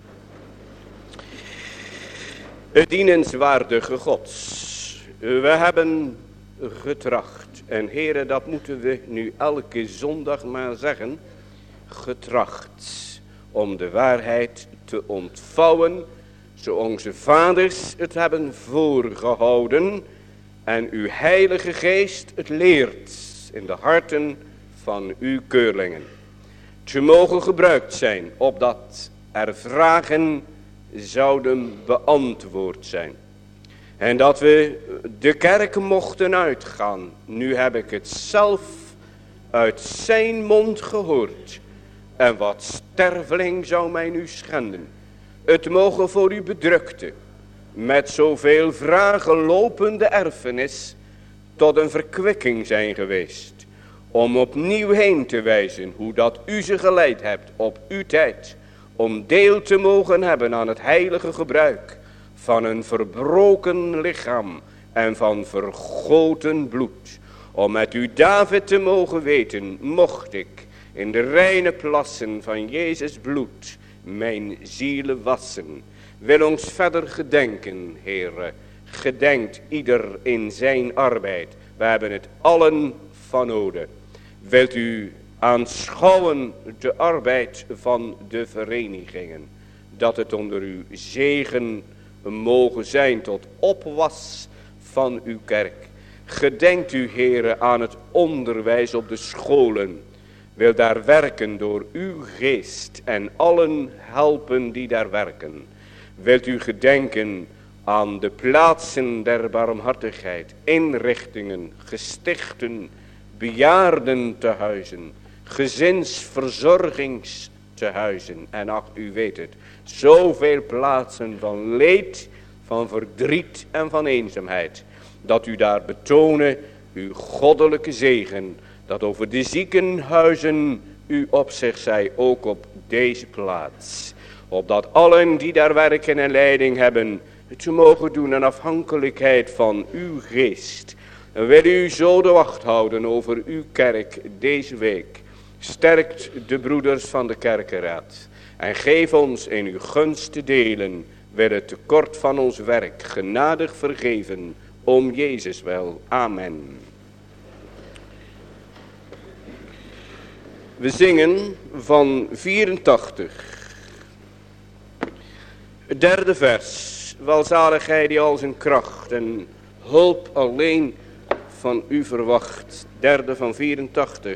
Het dienenswaardige Gods. We hebben getracht. En heren, dat moeten we nu elke zondag maar zeggen. Getracht. Om de waarheid te ontvouwen. Zo onze vaders het hebben voorgehouden. En uw Heilige Geest het leert. In de harten van uw keurlingen. Ze mogen gebruikt zijn. Opdat er vragen zouden beantwoord zijn. En dat we de kerk mochten uitgaan. Nu heb ik het zelf uit zijn mond gehoord. En wat sterveling zou mij nu schenden. Het mogen voor u bedrukte. Met zoveel vragen lopende erfenis. Tot een verkwikking zijn geweest. om opnieuw heen te wijzen hoe dat u ze geleid hebt op uw tijd, om deel te mogen hebben aan het heilige gebruik van een verbroken lichaam en van vergoten bloed, om met u David te mogen weten, mocht ik in de reine plassen van Jezus bloed mijn zielen wassen. Wil ons verder gedenken, Heere, gedenkt ieder in zijn arbeid. We hebben het allen van nodig. Wilt u aanschouwen de arbeid van de verenigingen, dat het onder uw zegen mogen zijn tot opwas van uw kerk. Gedenkt u, Heere, aan het onderwijs op de scholen. Wil daar werken door uw geest en allen helpen die daar werken. Wilt u gedenken aan de plaatsen der barmhartigheid, inrichtingen, gestichten, bejaardentehuizen, gezinsverzorgingstehuizen. En ach, u weet het, zoveel plaatsen van leed, van verdriet en van eenzaamheid. Dat u daar betonen uw goddelijke zegen, dat over de ziekenhuizen u op zich zij, ook op deze plaats. Opdat allen die daar werken en leiding hebben, het te mogen doen in afhankelijkheid van uw geest. En wil u zo de wacht houden over uw kerk deze week. Sterkt de broeders van de kerkenraad. En geef ons in uw gunst te delen. Wil het tekort van ons werk genadig vergeven. Om Jezus wel. Amen. We zingen van vierentachtig. Het derde vers. Welzalig hij die al zijn kracht en hulp alleen van u verwacht. Derde van vierentachtig.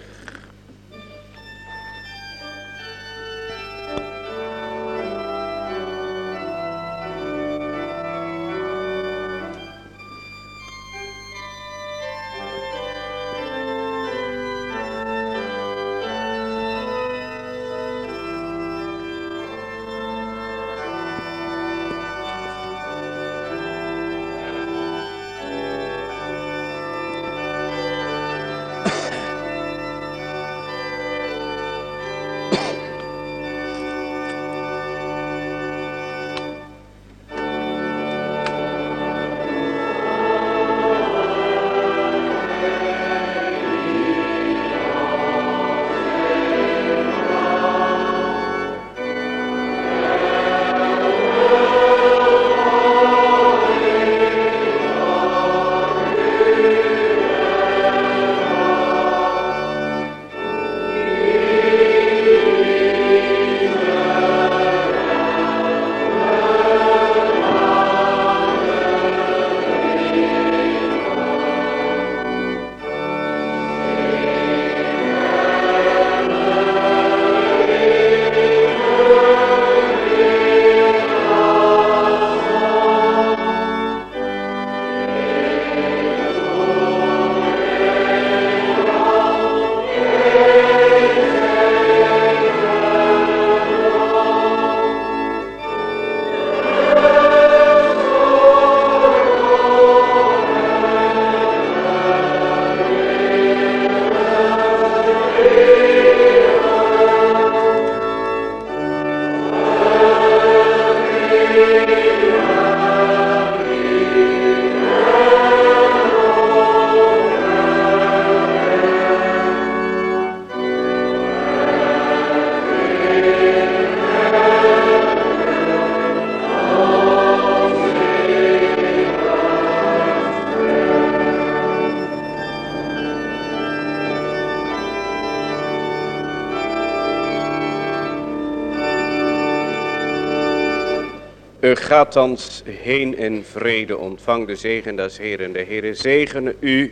Gaat thans heen in vrede, ontvang de zegen des Heeren. De Heere zegene u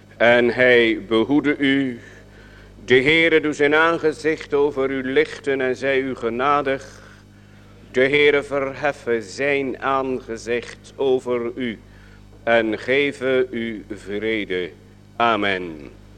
en hij behoede u. De Heere doe zijn aangezicht over u lichten en zij u genadig. De Heere verheffen zijn aangezicht over u en geven u vrede. Amen.